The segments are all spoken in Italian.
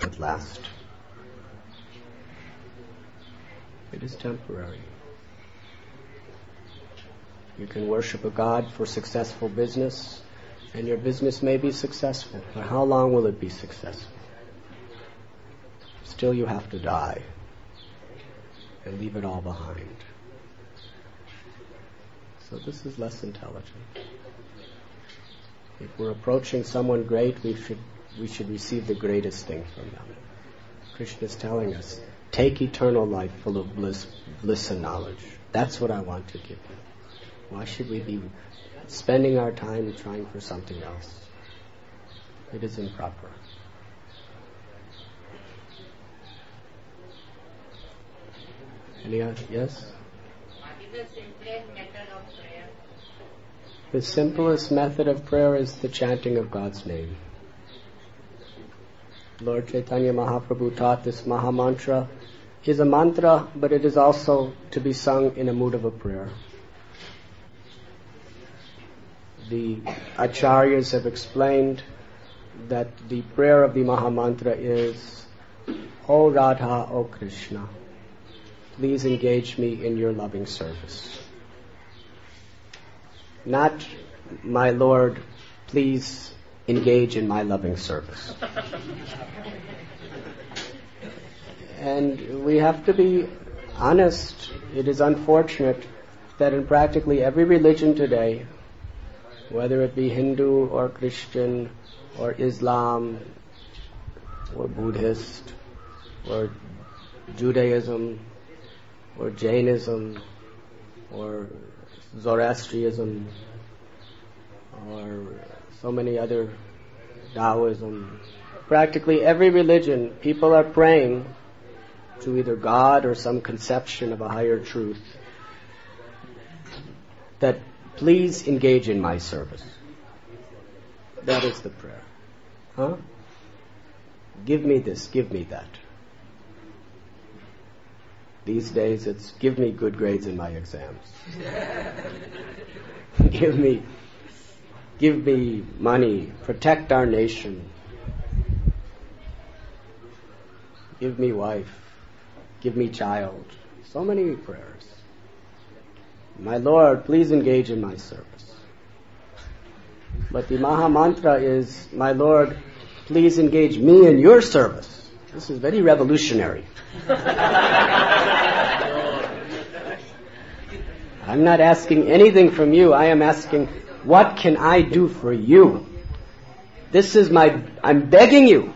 at last. It is temporary. You can worship a God for successful business, and your business may be successful. But how long will it be successful? Still you have to die and leave it all behind. So this is less intelligent. If we're approaching someone great, we should receive the greatest thing from them. Krishna is telling us, take eternal life full of bliss and knowledge. That's what I want to give you. Why should we be spending our time trying for something else? It is improper. Any other? Yes? What is the simplest method of prayer? The simplest method of prayer is the chanting of God's name. Lord Chaitanya Mahaprabhu taught this Maha Mantra is a mantra, but it is also to be sung in a mood of a prayer. The Acharyas have explained that the prayer of the Maha Mantra is, O Radha, O Krishna, please engage me in your loving service. Not, my Lord, please engage in my loving service. And we have to be honest. It is unfortunate that in practically every religion today, whether it be Hindu or Christian or Islam or Buddhist or Judaism or Jainism or Zoroastrianism or so many other, Taoism, practically every religion, people are praying to either God or some conception of a higher truth that please engage in my service. That is the prayer. Huh? Give me this, give me that. These days it's give me good grades in my exams. Give me money, protect our nation. Give me wife, give me child. So many prayers. My Lord, please engage in my service. But the Maha Mantra is, my Lord, please engage me in your service. This is very revolutionary. I'm not asking anything from you. I am asking, what can I do for you? I'm begging you.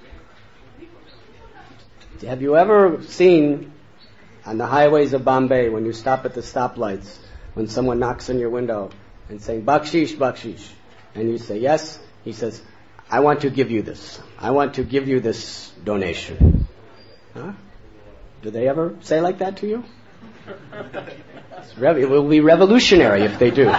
Have you ever seen on the highways of Bombay, when you stop at the stoplights, when someone knocks on your window and saying, Bakshish, Bakshish, and you say, yes, he says, I want to give you this. I want to give you this donation. Huh? Do they ever say like that to you? It will be revolutionary if they do.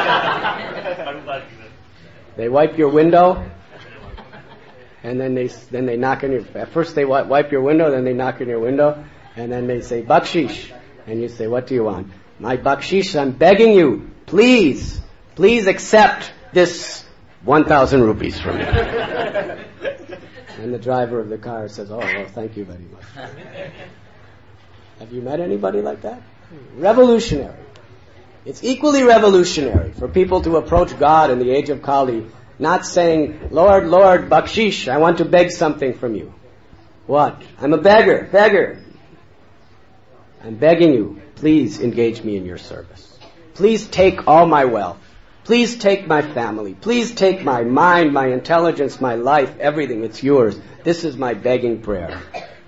They wipe your window, and then they knock on your. At first they wipe your window, then they knock on your window, and then they say bakshish, and you say, "What do you want?" My bakshish, I'm begging you, please accept this 1,000 rupees from me. And the driver of the car says, "Oh, well, thank you very much." Have you met anybody like that? Revolutionary. It's equally revolutionary for people to approach God in the age of Kali, not saying, Lord, Lord, bakshish, I want to beg something from you. What? I'm a beggar. I'm begging you, please engage me in your service. Please take all my wealth. Please take my family. Please take my mind, my intelligence, my life, everything. It's yours. This is my begging prayer.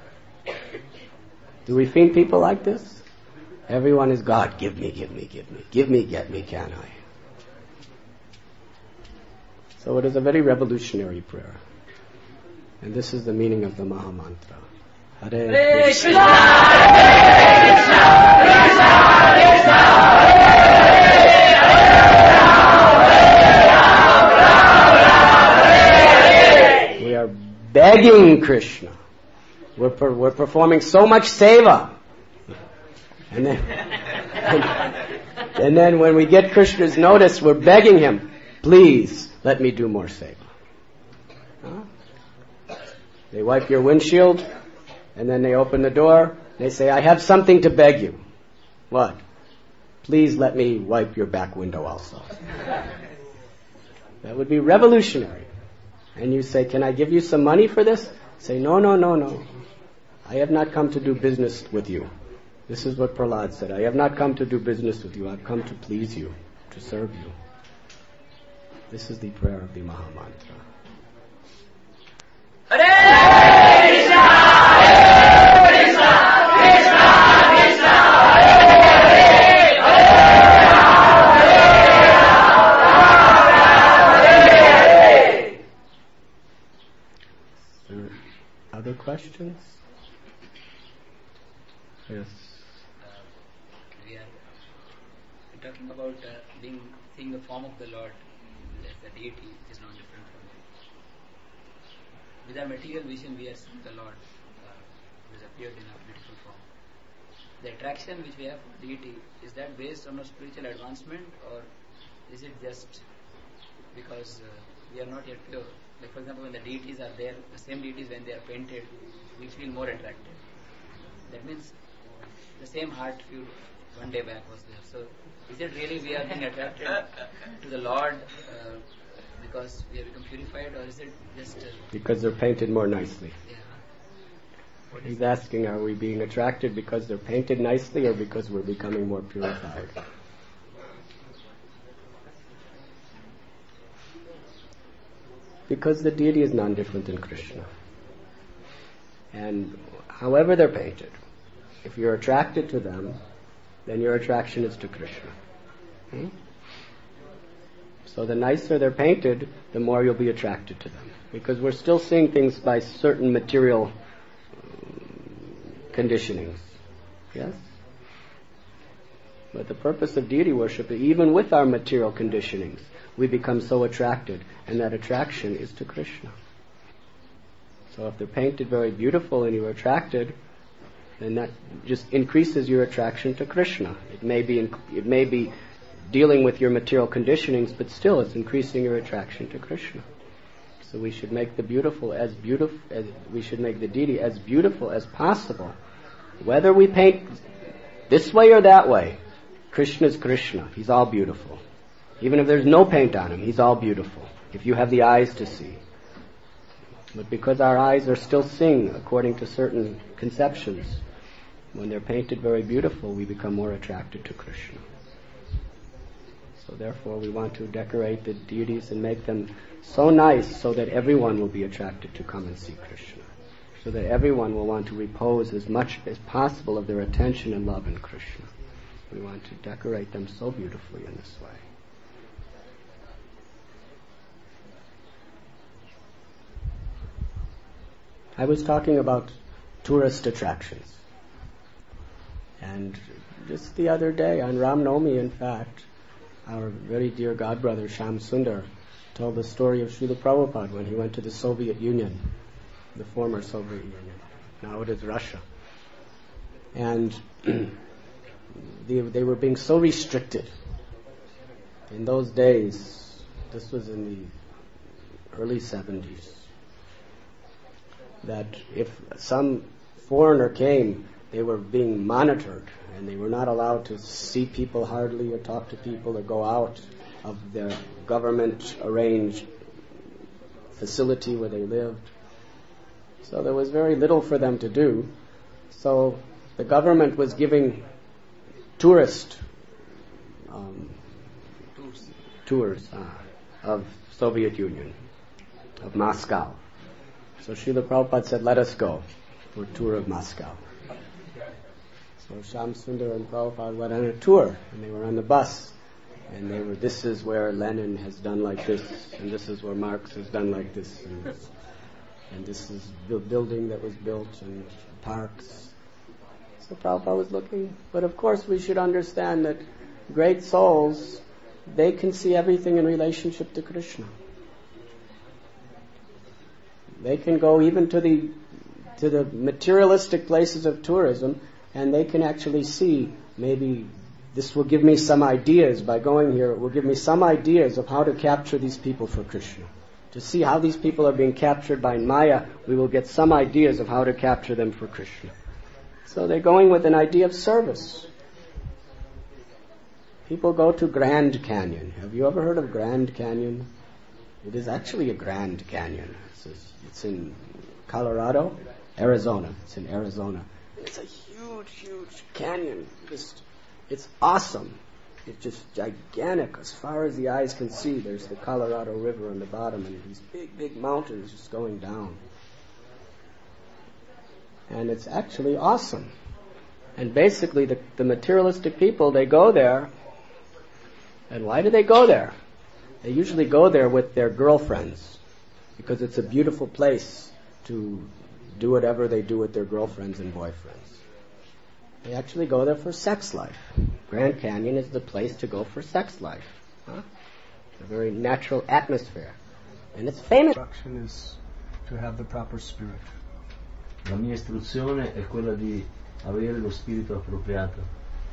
Do we find people like this? Everyone is God. Give me, get me, can I? So it is a very revolutionary prayer. And this is the meaning of the Maha Mantra. Hare Krishna, Hare Krishna, Krishna Krishna, Hare Hare. We are begging Krishna. We're performing so much seva. And then when we get Krishna's notice, we're begging him, please let me do more seva. Huh? They wipe your windshield, and then they open the door. They say, I have something to beg you. What? Please let me wipe your back window also. That would be revolutionary. And you say, can I give you some money for this? Say, no. I have not come to do business with you. This is what Prahlad said. I have not come to do business with you. I've come to please you, to serve you. This is the prayer of the Mahamantra. Hare Krishna, Hare Krishna, Krishna Krishna, Hare Hare. Other questions? Yes. We're talking about seeing the form of the Lord as the deity, which is not different from him. With our material vision, we are seeing the Lord who has appeared in a beautiful form. The attraction which we have for deity, is that based on a spiritual advancement, or is it just because we are not yet pure? Like, for example, when the deities are there, the same deities, when they are painted, we feel more attracted. That means the same heart feel one day back was there. So, is it really we are being attracted to the Lord because we have become purified, or is it just... because they're painted more nicely. Yeah. He's asking, are we being attracted because they're painted nicely, or because we're becoming more purified? Because the deity is non-different than Krishna. And however they're painted, if you're attracted to them, then your attraction is to Krishna. So the nicer they're painted, the more you'll be attracted to them. Because we're still seeing things by certain material conditionings. Yes? But the purpose of deity worship, even with our material conditionings, we become so attracted, and that attraction is to Krishna. So if they're painted very beautiful and you're attracted, then that just increases your attraction to Krishna. It may be dealing with your material conditionings, but still it's increasing your attraction to Krishna. So we should make the we should make the deity as beautiful as possible. Whether we paint this way or that way, Krishna is Krishna. He's all beautiful. Even if there's no paint on him, he's all beautiful, if you have the eyes to see. But because our eyes are still seeing according to certain conceptions, when they're painted very beautiful, we become more attracted to Krishna. So therefore we want to decorate the deities and make them so nice so that everyone will be attracted to come and see Krishna. So that everyone will want to repose as much as possible of their attention and love in Krishna. We want to decorate them so beautifully in this way. I was talking about tourist attractions. And just the other day, on Ram Navami, in fact, our very dear godbrother, Shyam Sundar, told the story of Srila Prabhupada when he went to the Soviet Union, the former Soviet Union. Now it is Russia. And they were being so restricted. In those days, this was in the early 70s, that if some foreigner came, they were being monitored, and they were not allowed to see people hardly, or talk to people, or go out of their government-arranged facility where they lived. So there was very little for them to do. So the government was giving tourist tours of Soviet Union, of Moscow. So Srila Prabhupada said, let us go for a tour of Moscow. So Shyam Sundar and Prabhupada went on a tour, and they were on the bus, and they were, this is where Lenin has done like this, and this is where Marx has done like this, and this is the building that was built, and parks. So Prabhupada was looking. But of course we should understand that great souls, they can see everything in relationship to Krishna. They can go even to the materialistic places of tourism, and they can actually see, maybe this will give me some ideas by going here. It will give me some ideas of how to capture these people for Krishna. to see how these people are being captured by Maya, we will get some ideas of how to capture them for Krishna. So they're going with an idea of service. People go to Grand Canyon. Have you ever heard of Grand Canyon? It is actually a Grand Canyon. It's in Colorado, Arizona. It's in Arizona. It's a huge, huge canyon. It's awesome. It's just gigantic. As far as the eyes can see, there's the Colorado River on the bottom and these big, big mountains just going down. And it's actually awesome. And basically the materialistic people, they go there. And why do they go there? They usually go there with their girlfriends because it's a beautiful place to do whatever they do with their girlfriends and boyfriends. They actually go there for sex life. Grand Canyon is the place to go for sex life. It's a very natural atmosphere. And it's famous. Instruction is to have the proper spirit. La mia istruzione è quella di avere lo spirito appropriato.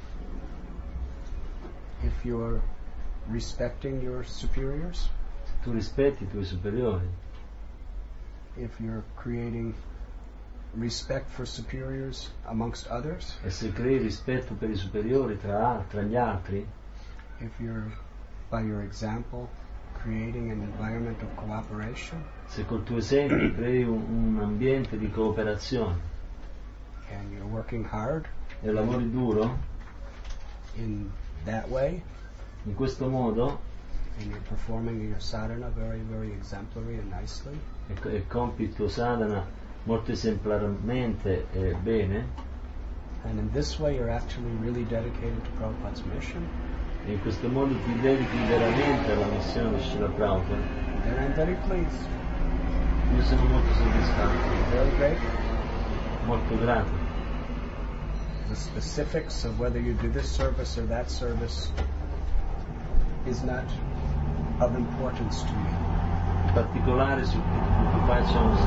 If you're respecting your superiors, Tu rispetti i tuoi superiori. if you're creating respect for superiors amongst others, E se crei rispetto per i superiori tra gli altri, if you're, by your example, creating an environment of cooperation, se col tuo esempio crei un ambiente di cooperazione and you're working hard e lavori duro, in that way, in questo modo, and you're performing your sadhana very, very exemplary and nicely, e compi il tuo sadhana molto esemplarmente e bene, and in this way you're actually really dedicated to Prabhupada's mission, e in questo modo ti dedichi veramente alla missione di Srila Prabhupada, then I'm very pleased, io sono molto soddisfatto, very grateful. molto grato. The specifics of whether you do this service or that service is not of importance to me. In particolare su che tu faccia un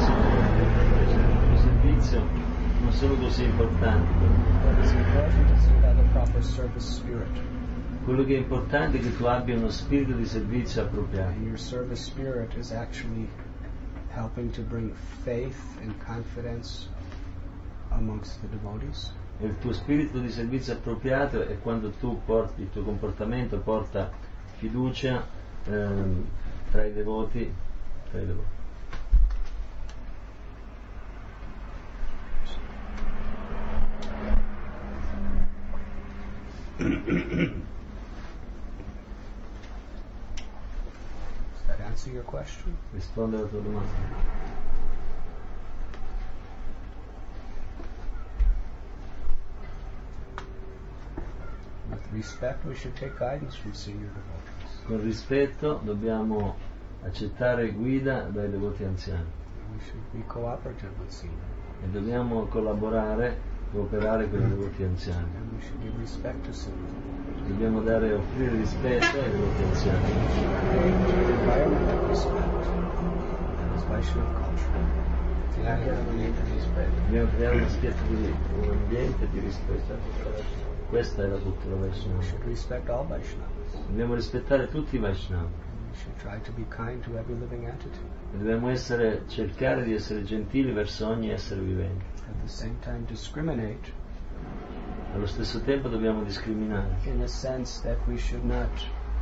servizio non sono così importanti per me. What is important is to have a proper service spirit. Quello che è importante è che tu abbia uno spirito di servizio appropriato, And your service spirit is actually helping to bring faith and confidence amongst the devotees. e il tuo spirito di servizio appropriato è quando tu porti, il tuo comportamento porta fiducia tra i devoti. Does that answer your question? Risponde alla tua domanda. With respect, we should take guidance from senior devotees. Con rispetto dobbiamo accettare guida dai devoti anziani We should be cooperative with senior. e dobbiamo collaborare, cooperare con i devoti anziani. And we should give respect to senior. Dobbiamo offrire rispetto ai devoti anziani. Create an environment of respect. That is Vaishnava culture. Dobbiamo creare un ambiente di rispetto. Questa è la cultura We Vaishnava. should respect all Vaishnavas. Dobbiamo rispettare tutti i Vaishnava. We should try to be kind to every living entity. E dobbiamo cercare di essere gentili verso ogni essere vivente. At the same time, discriminate Allo stesso tempo dobbiamo discriminare, in the sense that we should not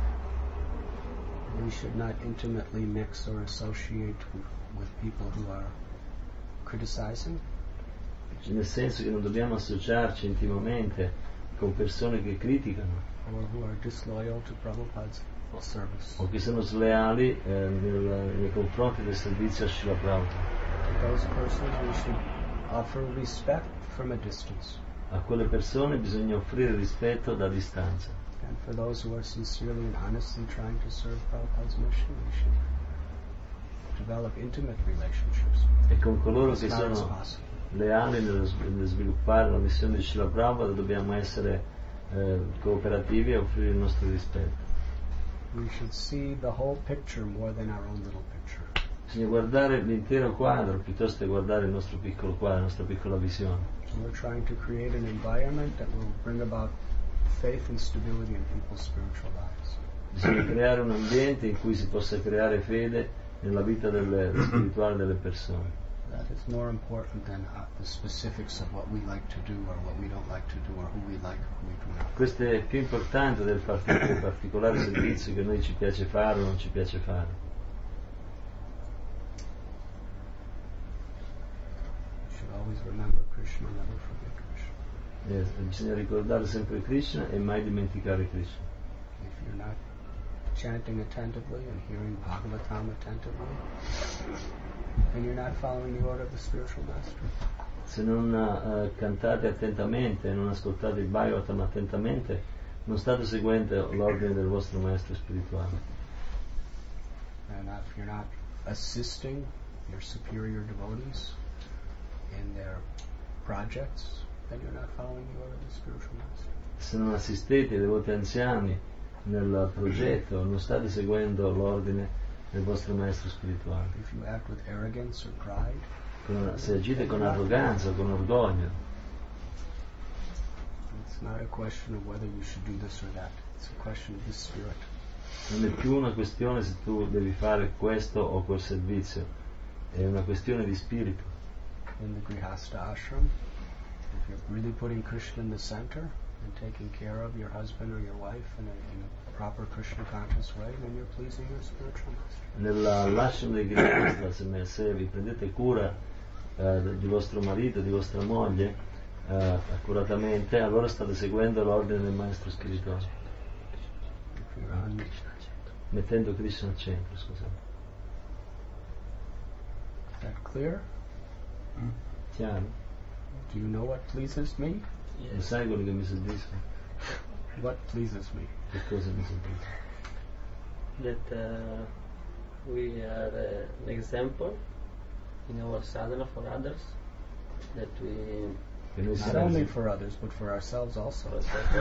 intimately mix or associate with people who are criticizing, nel senso che non dobbiamo associarci intimamente con persone che criticano or who are disloyal to Prabhupada's service. o che sono sleali nei confronti del servizio a Srila Prabhupada. To those persons we should offer respect from a distance. A quelle persone bisogna offrire rispetto da distanza. And for those who are sincerely and honestly trying to serve Prabhupada's mission, we should develop intimate relationships E con coloro as che far as sono possible. leali nel sviluppare la missione di Srila Prabhupada dobbiamo essere cooperativi e offrire il nostro rispetto. We should see the whole picture more than our own little picture. Bisogna guardare l'intero quadro piuttosto che guardare il nostro piccolo quadro, la nostra piccola visione. So we're trying to create an environment that will bring about faith and stability in people's spiritual lives. Bisogna creare un ambiente in cui si possa creare fede nella vita spirituale delle persone. That is more important than the specifics of what we like to do or what we don't like to do or who we like or who we do not. Questo è più importante del particolare servizio che noi ci piace fare o non ci piace fare. You should always remember Krishna, never forget Krishna. Bisogna ricordare sempre Krishna e mai dimenticare Krishna. If you're not chanting attentively and hearing Bhagavatam attentively, then you're not following the order of the spiritual master. Se non cantate attentamente, non ascoltate il Bhagavatam attentamente, non state seguendo l'ordine del vostro maestro spirituale. And if you're not assisting your superior devotees in their projects, then you're not following the order of the spiritual master. Se non assistete ai devoti anziani nel progetto, non state seguendo l'ordine del vostro maestro spirituale. If you act with arrogance or pride, Se agite con arroganza, con orgoglio, it's not a question of whether you should do this or that. It's a question of the spirit. non è più una questione se tu devi fare questo o quel servizio, è una questione di spirito. In the Grihastha ashram, if you're really putting Krishna in the center and taking care of your husband or your wife in a proper Krishna conscious way, then you're pleasing your spiritual master. Nell'ashram dei Grihastha, se vi prendete cura di vostro marito, di vostra moglie accuratamente, allora state seguendo l'ordine del maestro spirituale, mettendo Krishna al centro. Scusate. Is that clear? Chiaro? Do you know what pleases me? Lo sai quello che mi soddisfa? What pleases me? Che cosa mi soddisfa? That we are an example in our sadhana for others, that we Che noi Not only for others, but for ourselves also.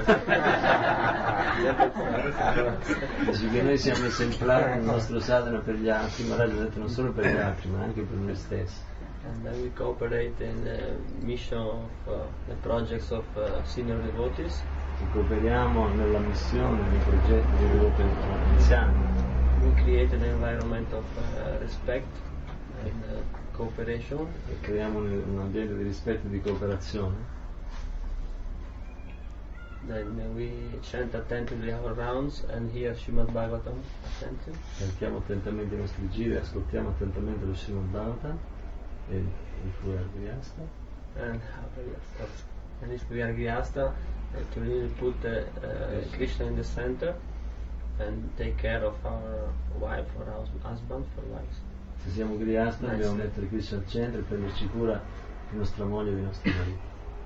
Dice che noi siamo esemplari nel nostro sadhana per gli altri, ma ha detto non solo per gli altri, ma anche per noi stessi. And then we cooperate in the mission of the projects of senior devotees. E cooperiamo nella missione, nei progetti dei devoti anziani. We create an environment of respect and cooperation. E creiamo un ambiente di rispetto e di cooperazione. Then we chant attentively our rounds and hear Srimad Bhagavatam attentively. Cantiamo attentamente i nostri giri, ascoltiamo attentamente lo Srimad Bhagavatam e il Fuer Grihastha. And if we are Grihastha, to really put Krishna in the center and take care of our wife or husband for lives. Se siamo Grihastha dobbiamo mettere Krishna al centro e prenderci cura di nostra moglie e dei nostri mariti.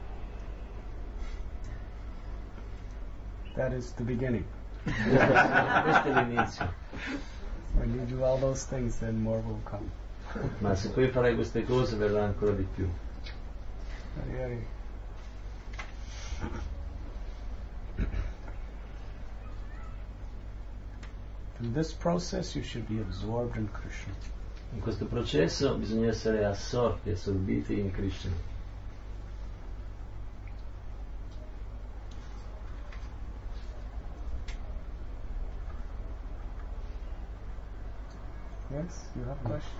That is the beginning. Questo è l'inizio. When you do all those things, then more will come. Ma se poi farai queste cose verrà ancora di più. Hari. In this process you should be absorbed in Krishna. In questo processo bisogna essere assorti, assorbiti in Krishna. Yes, you have a question?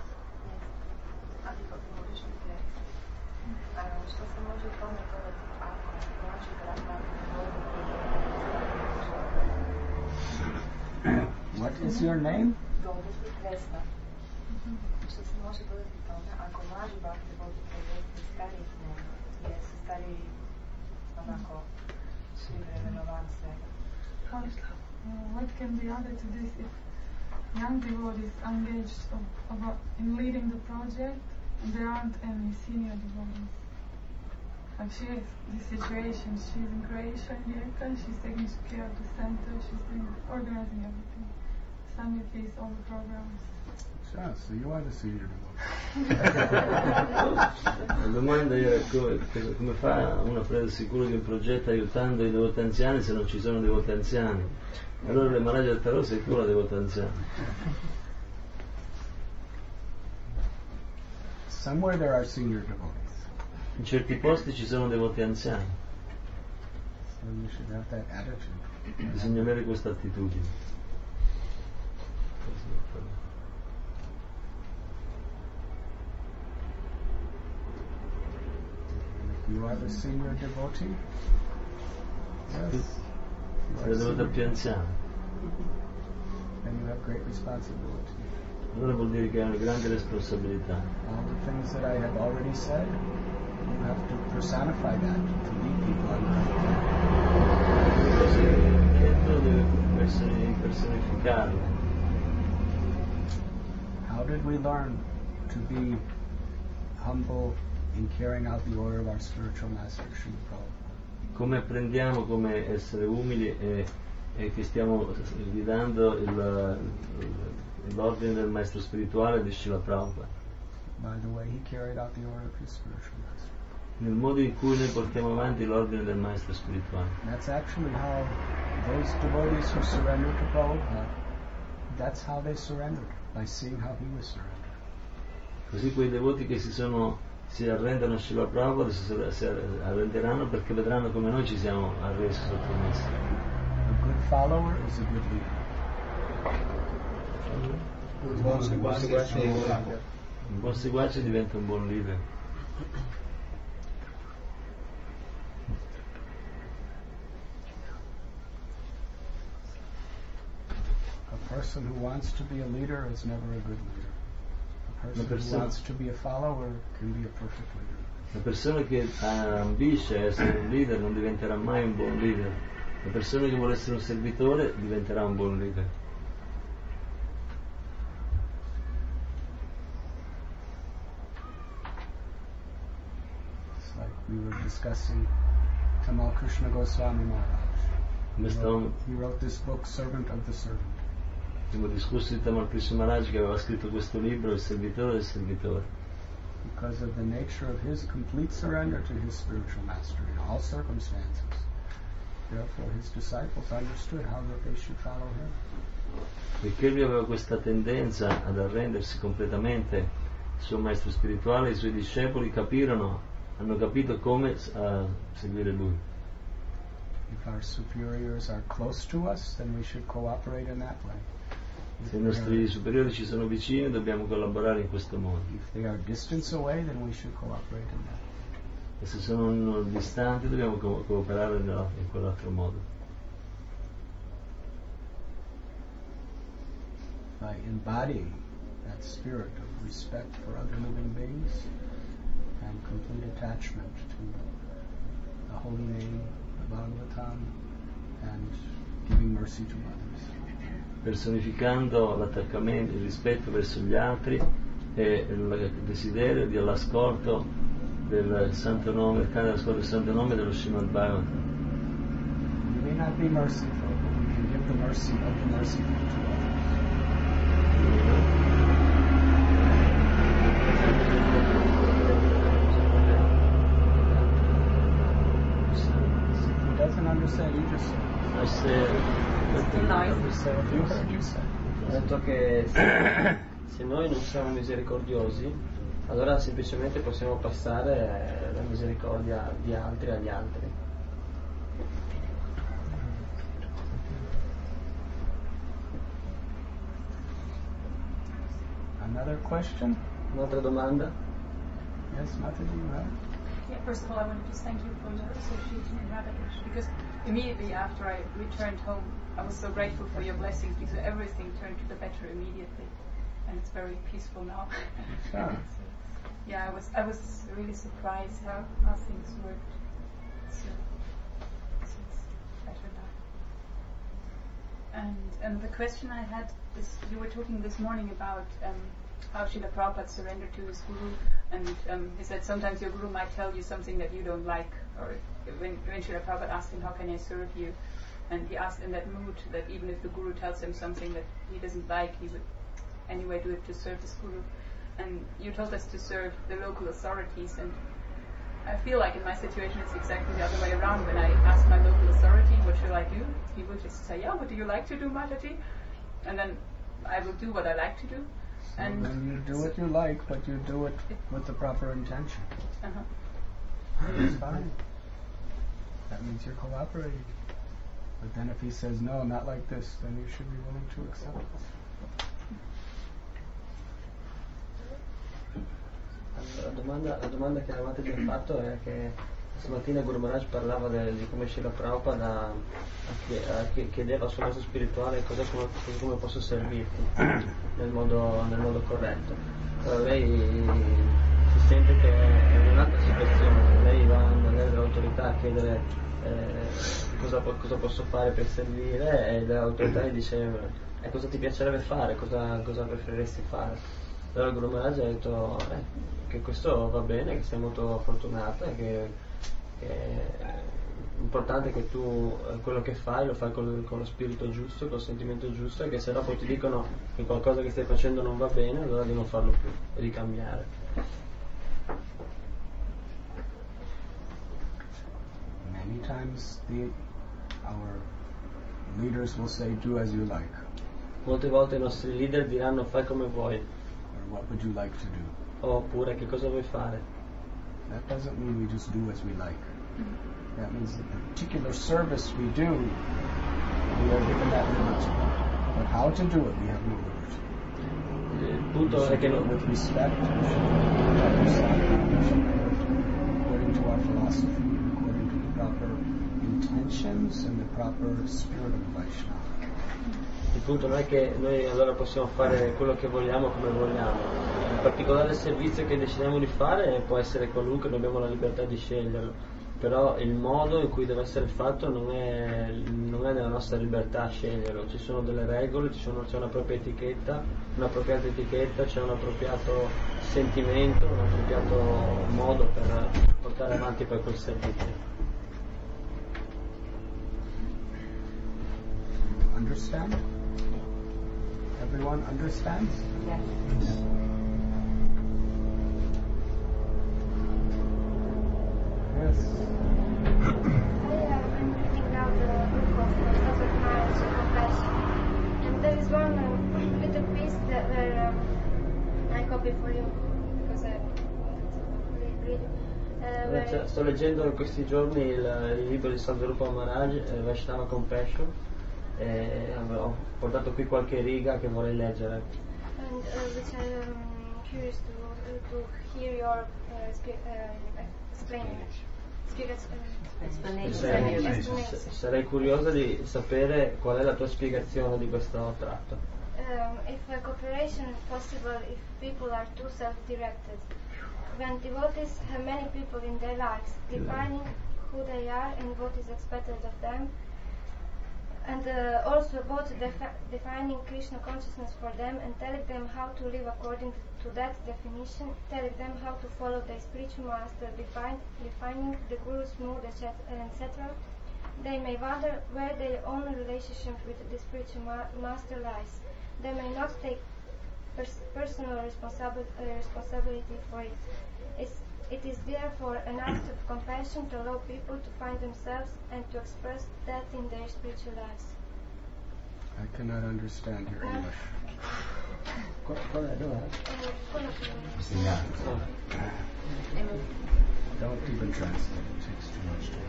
What is your name? Što se može dodati tome, ako mlađi bhakti vodi projekti starijih nema, jer su stariji onako privremeno van svega. What can be added to this if young devotees engaged in leading the project and there aren't any senior devotees? Like she has this situation, she's in Croatia in Rijeka, she's taking care of the center, she's organizing everything. Samyati is all the programs. So you are the senior devotee. La domanda era come fa uno a prendersi cura di un progetto aiutando i devoti anziani se non ci sono devoti anziani. Allora le Maharaja del Tarot sei tu la devota anziana. Somewhere there are senior devotees. In certi posti ci sono devoti anziani. So you should have that attitude. Bisogna avere questa attitudine. You are the senior devotee? Yes. You Sei are la devota senior. più anziana. Then you have great responsibility. Allora vuol dire che hai una grande responsabilità. All the things that I have already said, you have to personify that to lead people on the right path. Così che detto devi personificarle. How did we learn to be humble in carrying out the order of our spiritual master, Srila Prabhupada? Come apprendiamo come essere umili e che stiamo guidando l'ordine del maestro spirituale di Srila Prabhupada? By the way he carried out the order of his spiritual master. Nel modo in cui noi portiamo avanti l'ordine del maestro spirituale. That's actually how those devotees who surrendered to Prabhupada, that's how they surrendered, by seeing how he was surrendered. Così quei devoti che si arrendono a Srila Prabhupada si arrenderanno perché vedranno come noi ci siamo arresi sottomessi. A good follower is a good leader. Un buon seguace diventa un buon leader. A person who wants to be a leader is never a good leader. A person who wants to be a follower can be a perfect leader. La persona che ambisce a essere un leader non diventerà mai un buon leader. La persona che vuole essere un servitore diventerà un buon leader. It's like we were discussing Tamal Krishna Goswami Maharaj. He wrote this book, Servant of the Servant. Abbiamo discusso di Tamal Krishna Maharaj che aveva scritto questo libro, Il servitore del servitore. Because of the nature of his complete surrender to his spiritual master in all circumstances. Therefore his disciples understood how that they should follow him. Perché lui aveva questa tendenza ad arrendersi completamente al suo maestro spirituale, i suoi discepoli hanno capito come seguire lui. If our superiors are close to us, then we should cooperate in that way. Se i nostri superiori ci sono vicini, dobbiamo collaborare in questo modo. If they are distance away, then we should cooperate in that. E se sono distanti, dobbiamo cooperare in quell'altro modo. By embodying that spirit of respect for other living beings and complete attachment to the holy name, the Bhagavatam, and giving mercy to others. Personificando l'attaccamento, il rispetto verso gli altri e il desiderio dell'ascolto del santo nome, il cane dell'ascolto del santo nome dello Srimad Bhagavatam. We may not be merciful, but we can give the mercy of the merciful to others. If he doesn't understand, you just Ha detto che se noi non siamo misericordiosi, allora semplicemente possiamo passare la misericordia di altri agli altri. Another question? Un'altra domanda? Yes, Mataji, right? Yeah, first of all, I want to just thank you for your association in Radhakrishna, because immediately after I returned home, I was so grateful for your blessings, because everything turned to the better immediately, and it's very peaceful now. Sure. Yeah, I was really surprised how things worked. So it's better now. And the question I had is, you were talking this morning about how Srila Prabhupada surrendered to his guru, and he said sometimes your guru might tell you something that you don't like, or when Srila Prabhupada asked him, how can I serve you? And he asked in that mood that even if the guru tells him something that he doesn't like, he would anyway do it to serve his guru. And you told us to serve the local authorities, and I feel like in my situation it's exactly the other way around. When I ask my local authority, what shall I do? He will just say, yeah, what do you like to do, Mataji? And then I will do what I like to do. And then you do what you like, but you do it with the proper intention. That's fine. That means you're cooperating. But then if he says, no, not like this, then you should be willing to accept it. La domanda che avevate già fatto è che Stamattina Guru Maharaj parlava di come Srila Prabhupada chiedeva al suo maestro spirituale come posso servirti nel modo corretto. Allora lei si sente che è un'altra situazione, lei va magari dall'autorità a chiedere cosa posso fare per servire, e l'autorità gli dice cosa ti piacerebbe fare, cosa preferiresti fare. Allora Guru Maharaj ha detto che questo va bene, che sei molto fortunata, che è importante che tu quello che fai lo fai con lo spirito giusto, con lo sentimento giusto, e che se dopo ti dicono che qualcosa che stai facendo non va bene, allora di non farlo più e di cambiare. Many times our leaders will say, do as you like. Molte volte i nostri leader diranno fai come vuoi, Or what would you like to do? oppure che cosa vuoi fare. That doesn't mean we just do as we like. That means the particular service we do, we are given that liberty. But how to do it, we have no liberty. Il punto è che With respect, we should do it according to our philosophy, according to the proper intentions and the proper spirit of the Vaishnava. Il punto non è che noi allora possiamo fare quello che vogliamo come vogliamo. In particolare il servizio che decidiamo di fare può essere qualunque, noi abbiamo la libertà di sceglierlo, però il modo in cui deve essere fatto non è nella nostra libertà sceglierlo. Ci sono delle regole, c'è una propria etichetta, un'appropriata etichetta, c'è un appropriato sentimento, un appropriato modo per portare avanti poi quel servizio. Understand? Everyone understands? Yes. Yes. I'm reading now the book of Robert Miles of Compassion, and there is one little piece where I copy for you because I read it. Sto leggendo in questi giorni il libro di Sadhrupa Maharaj, Vaishnava Compassion, e ho portato qui qualche riga che vorrei leggere. And which I'm curious to hear your explanation. Sarei curiosa di sapere qual è la tua spiegazione di questo tratto. If cooperation is possible if people are too self-directed. When devotees have many people in their lives, defining who they are and what is expected of them, and also both defining Krishna consciousness for them and telling them how to live according to that definition, telling them how to follow their spiritual master, defining the Guru's mood, etc. They may wonder where their own relationship with the spiritual master lies. They may not take personal responsibility for it. It is therefore an act of compassion to allow people to find themselves and to express that in their spiritual lives. I cannot understand your English. Don't even translate, it takes too much time.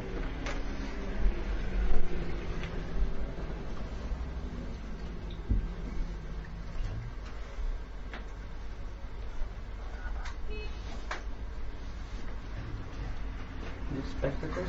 These spectacles?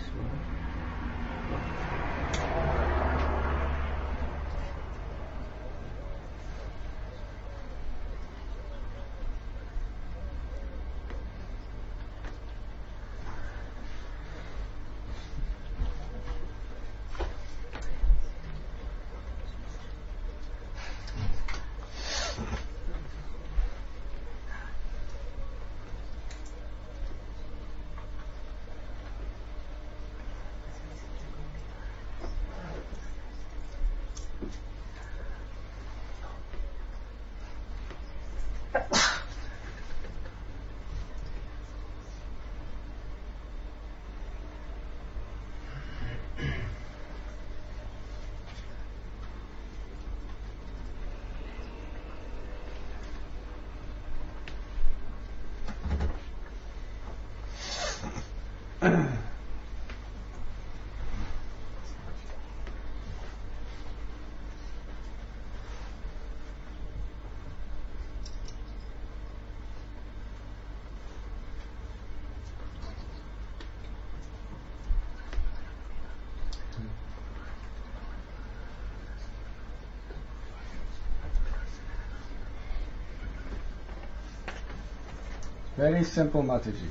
Very simple, Mataji.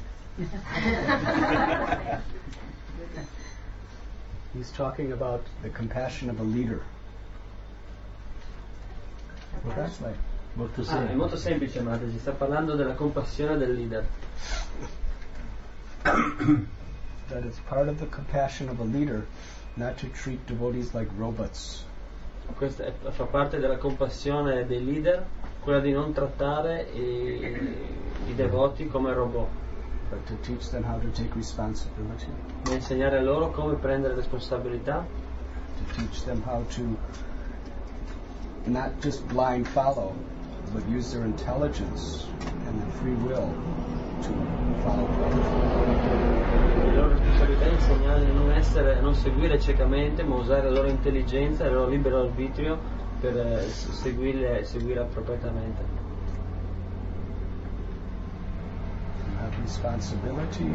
He's talking about the compassion of a leader. Well, that's like Molto È semplice. molto semplice, Mataji, sta parlando della compassione del leader. that it's part of the compassion of a leader not to treat devotees like robots. Questa fa parte della compassione dei leader, quella di non trattare i devoti come robot, But to teach them how to take responsibility, ma insegnare loro come prendere responsabilità, to teach them how to not just blind follow, but use their intelligence and their free will to follow Prabhupada. la loro responsabilità è insegnare a non seguire ciecamente, ma usare la loro intelligenza e il loro libero arbitrio per seguire appropriatamente. You have responsibility,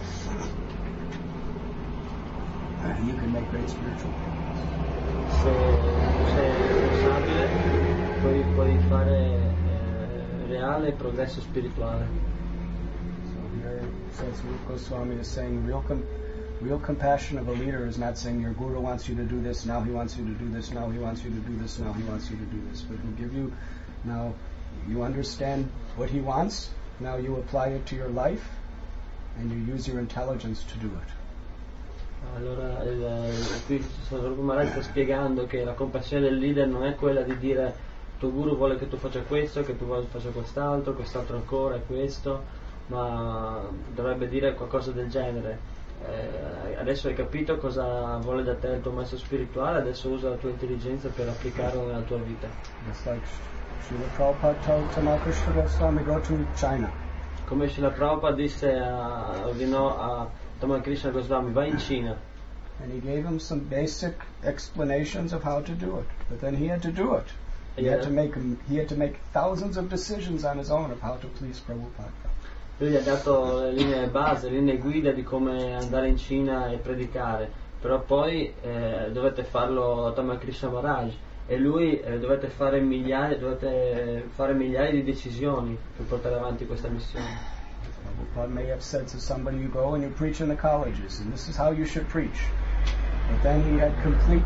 and you can make great spiritual progress. Se sei responsabile puoi fare reale progresso spirituale. So here it says Rupa Goswami is saying real compassion of a leader is not saying your guru wants you to do this, now he wants you to do this, now he wants you to do this, now he wants you to do this. But he'll give you, now you understand what he wants, now you apply it to your life, and you use your intelligence to do it. Allora qui Rupa Maharaj sta spiegando che la compassione del leader non è quella di dire il tuo guru vuole che tu faccia questo, che tu faccia quest'altro ancora e questo, ma dovrebbe dire qualcosa del genere. Adesso hai capito cosa vuole da te il tuo maestro spirituale, adesso usa la tua intelligenza per applicarlo nella tua vita. Just like Srila Prabhupada told Tamal Krishna Goswami, go to China. Come Srila Prabhupada ordinò a Tamal Krishna Goswami, vai in Cina. And he gave him some basic explanations of how to do it. But then he had to do it. He had to make thousands of decisions on his own of how to please Prabhupada. Lui gli ha dato le linee base, le linee guida di come andare in Cina e predicare, però poi dovete farlo Tamal Krishna Maharaj e lui dovete fare migliaia di decisioni per portare avanti questa missione. Prabhupada may have said to somebody, you go and you preach in the colleges, and this is how you should preach. But then he had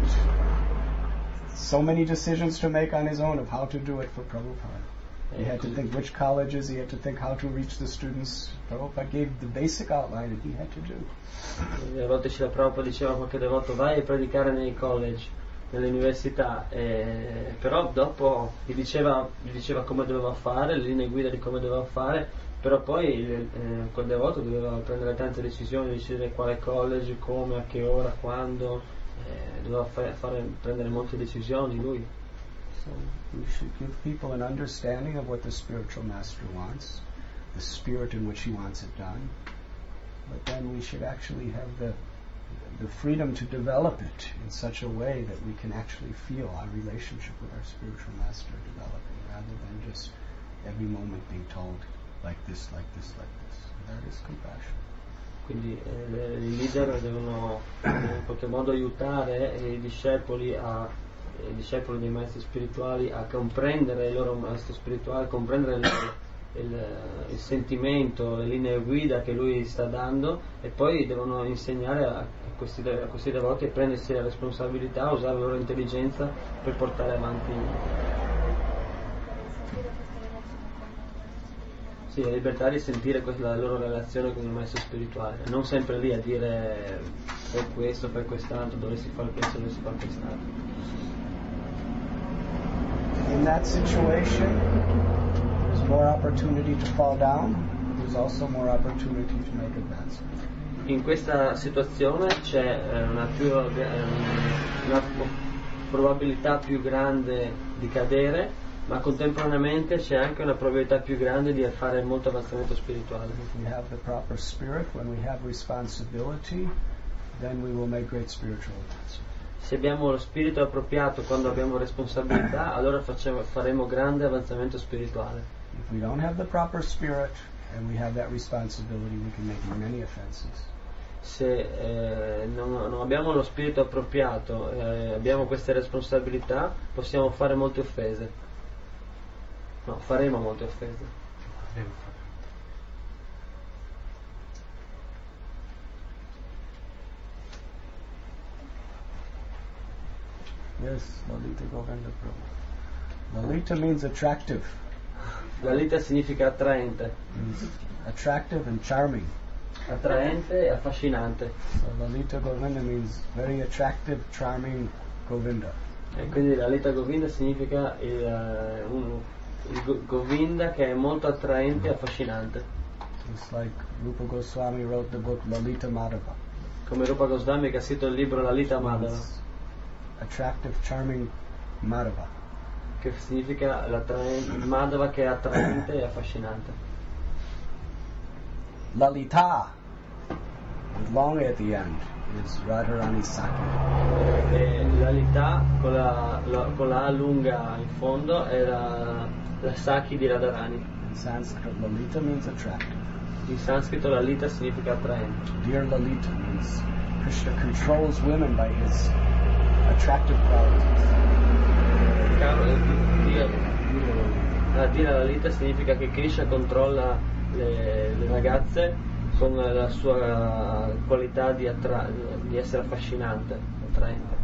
so many decisions to make on his own of how to do it for Prabhupada. He had to think which colleges, he had to think how to reach the students. Prabhupada gave the basic outline that he had to do. A volte Srila Prabhupada diceva a qualche devoto vai a predicare nei college, nelle università, però dopo gli diceva come doveva fare, le linee guida di come doveva fare, però poi quel devoto doveva prendere tante decisioni, decidere quale college, come, a che ora, quando, doveva prendere molte decisioni lui. So we should give people an understanding of what the spiritual master wants, the spirit in which he wants it done, but then we should actually have the freedom to develop it in such a way that we can actually feel our relationship with our spiritual master developing, rather than just every moment being told like this, like this, like this. That is compassion. Quindi i leader devono in qualche modo aiutare i discepoli dei maestri spirituali a comprendere il loro maestro spirituale, comprendere il sentimento, le linee guida che lui sta dando, e poi devono insegnare a questi devoti a prendersi la responsabilità, a usare la loro intelligenza per portare avanti la libertà di sentire la loro relazione con il maestro spirituale, non sempre lì a dire fai questo, fai quest'altro, dovresti fare questo, dovresti fare quest'altro. In that situation, there's more opportunity to fall down. There's also more opportunity to make advancement. In questa situazione c'è una probabilità più grande di cadere, ma contemporaneamente c'è anche una probabilità più grande di fare molto avanzamento spirituale. If we have the proper spirit, when we have responsibility, then we will make great spiritual advancement. Se abbiamo lo spirito appropriato quando abbiamo responsabilità, allora faremo grande avanzamento spirituale. If we don't have the proper spirit and we have that responsibility, we can make many offenses. Se non abbiamo lo spirito appropriato, abbiamo queste responsabilità, possiamo fare molte offese. No, faremo molte offese. Yes, Lalita Govinda Prabhu. Lalita means attractive. Lalita significa attraente. Means attractive and charming. Attraente e affascinante. So Lalita Govinda means very attractive, charming Govinda. E quindi Lalita Govinda significa il Govinda che è molto attraente e affascinante. It's like Rupa Goswami wrote the book Lalita Madhava. Come Rupa Goswami che ha scritto il libro Lalita Madhava. Attractive, charming Madhava. Che significa Madhava che è attraente e affascinante. Lalita, with long at the end, is Radharani Saki. E Lalita con la A lunga in fondo è la Saki di Radharani. In Sanskrit, Lalita means attractive. In sanscrito Lalita significa attraente. Dear Lalita means Krishna controls women by his attractive qualities. Dire Lalita significa che Krishna controlla le ragazze con la sua qualità di essere affascinante, attraente.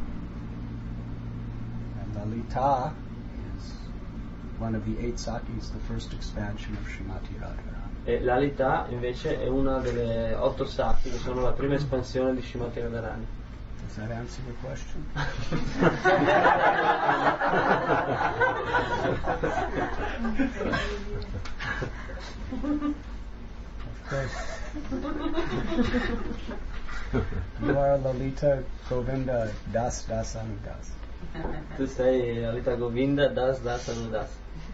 And Lalita is one of the 8 Sakis, the first expansion of Srimati Radharani. E Lalita invece è una delle 8 Saki che sono la prima espansione di Srimati Radharani. Does that answer your question? You are Lalita Govinda Das Das Anudas. Tu sei Lalita Govinda Das Das Anudas.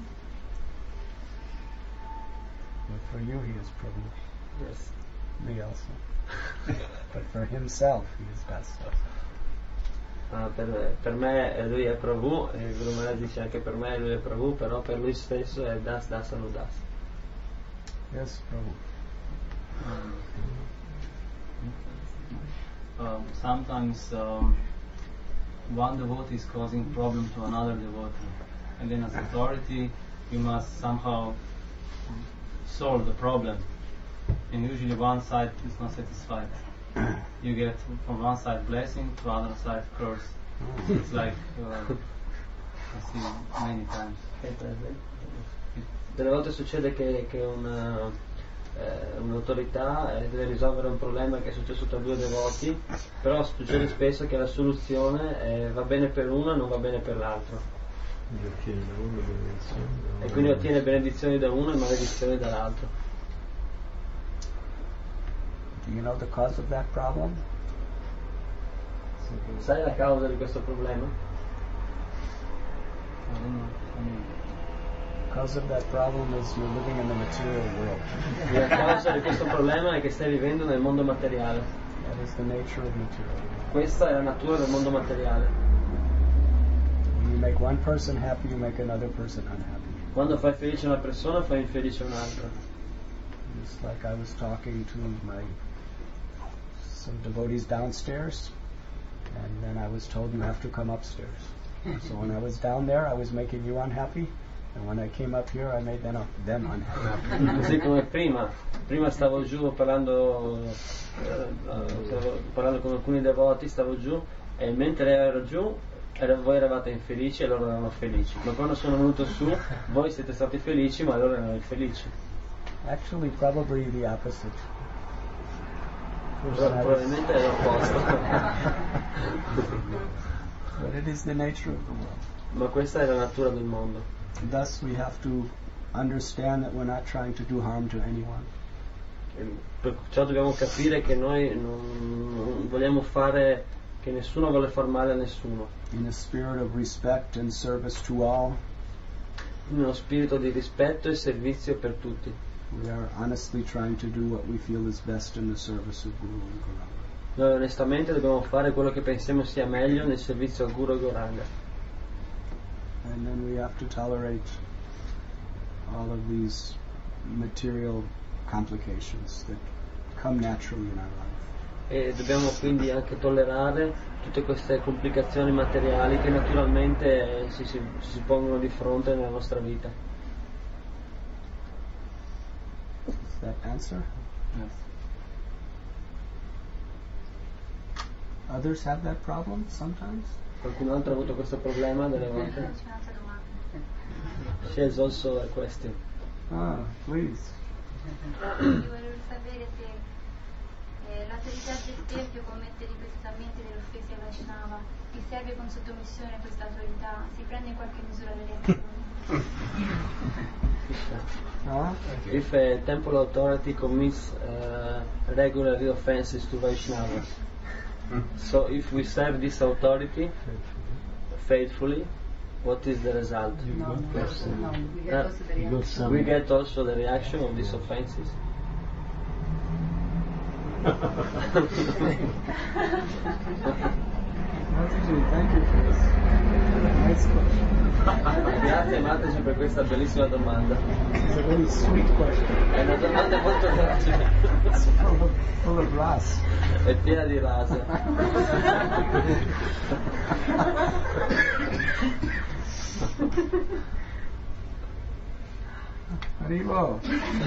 But for you he is Prabhu. Yes. Me also. But for himself he is Das Das. Per me lui è Prabhu, e Guru Maharaj dice anche per me lui è Prabhu, però per lui stesso è Das Das Anudas. Yes, Prabhu. Sometimes one devotee is causing problem to another devotee, and then as authority you must somehow solve the problem, and usually one side is not satisfied. You get from one side blessing, to other side curse. It's like I see many times. Delle volte succede che un'autorità deve risolvere un problema che è successo tra 2 devoti, però succede spesso che la soluzione va bene per uno e non va bene per l'altro. E quindi ottiene benedizioni da uno e maledizioni dall'altro. Do you know the cause of that problem? Sai la causa di questo problema? I don't know. The cause of that problem is you're living in the material world. La causa di questo problema è che stai vivendo nel mondo materiale. That is the nature of material world. Questa è la natura del mondo materiale. When you make one person happy, you make another person unhappy. Quando fai felice una persona, fai infelice un'altra. Just like I was talking to some devotees downstairs, and then I was told you have to come upstairs. So when I was down there, I was making you unhappy, and when I came up here, I made them unhappy. Così come prima stavo giù parlando con alcuni devoti, stavo giù, e mentre ero giù voi eravate infelici e loro erano felici, ma quando sono venuto su voi siete stati felici ma loro erano infelici. Actually, probably the opposite. Probabilmente è l'opposto. But it is the nature of the world. Ma questa è la natura del mondo. Thus we have to understand that we're not trying to do harm to anyone. Perciò dobbiamo capire che noi non vogliamo fare, che nessuno vuole far male a nessuno. In a spirit of respect and service to all. In uno spirito di rispetto e servizio per tutti. We are honestly trying to do what we feel is best in the service of Guru and Gauranga. Noi onestamente dobbiamo fare quello che pensiamo sia meglio nel servizio a Guru e Gauranga. And then we have to tolerate all of these material complications that come naturally in our life. E dobbiamo quindi anche tollerare tutte queste complicazioni materiali che naturalmente si pongono di fronte nella nostra vita. Does that answer? Yes. Others have that problem sometimes? Qualcun altro ha avuto questo problema delle volte? C'è un'altra domanda. She has also a question. Ah, please. Volevo sapere se l'autorità del Tempio commette ripetutamente delle offese a Vaishnava, ti serve con sottomissione questa autorità? Si prende in qualche misura le reazioni? If a temple authority commits regularly offenses to Vaishnavas, so if we serve this authority faithfully, what is the result? We get also the reaction of these offenses. Thank you for this. Nice question. Grazie Mataji per questa bellissima domanda. It's a very sweet question. È una domanda molto dolce. Full of ras. È piena di rasa. Arrivo.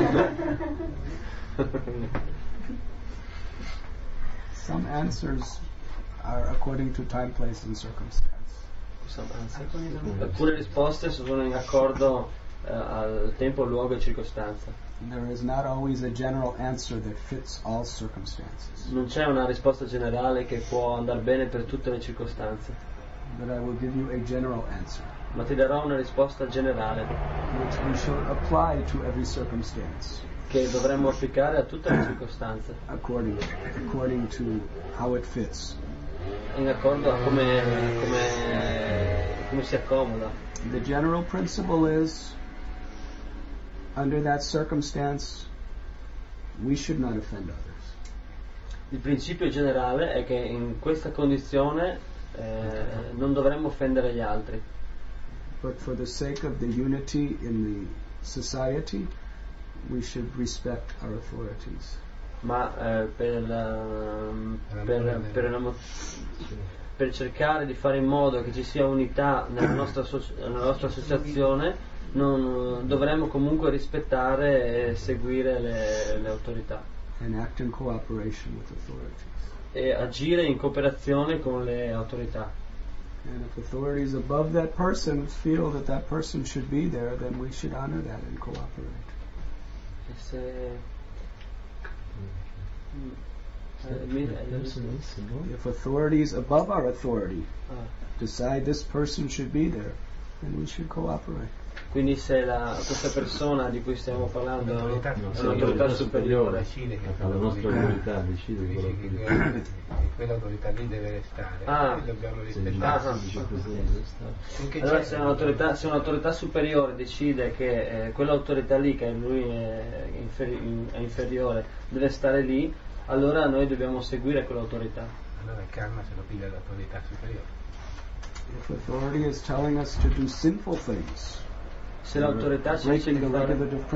Some answers are according to time, place, and circumstance. Alcune risposte sono in accordo al tempo, luogo e circostanza. There is not always a general answer that fits all circumstances. Non c'è una risposta generale che può andare bene per tutte le circostanze. But I will give you a general answer. Ma ti darò una risposta generale which we should apply to every circumstance. Che dovremmo applicare a tutte le circostanze. According to how it fits. In accordo a come si accomoda. The general principle is, under that circumstance, we should not offend others. Il principio generale è che in questa condizione non dovremmo offendere gli altri. But for the sake of the unity in the society, we should respect our authorities. Ma per cercare di fare in modo che ci sia unità nella nostra associazione, dovremmo comunque rispettare e seguire le autorità. And act in cooperation with authorities. E agire in cooperazione con le autorità. And if authorities above that person feel that that person should be there, then we should honor that and cooperate. If authorities above our authority decide this person should be there, then we should cooperate. Quindi se questa persona di cui stiamo parlando è un'autorità superiore, la nostra autorità decide che quell'autorità lì deve restare, dobbiamo rispettare. Allora se un'autorità superiore decide che quell'autorità lì, che lui è inferiore, deve stare lì, allora noi dobbiamo seguire quell'autorità. Allora il karma se lo piglia l'autorità superiore. If authority is telling us to do sinful things, se l'autorità ci dice di fare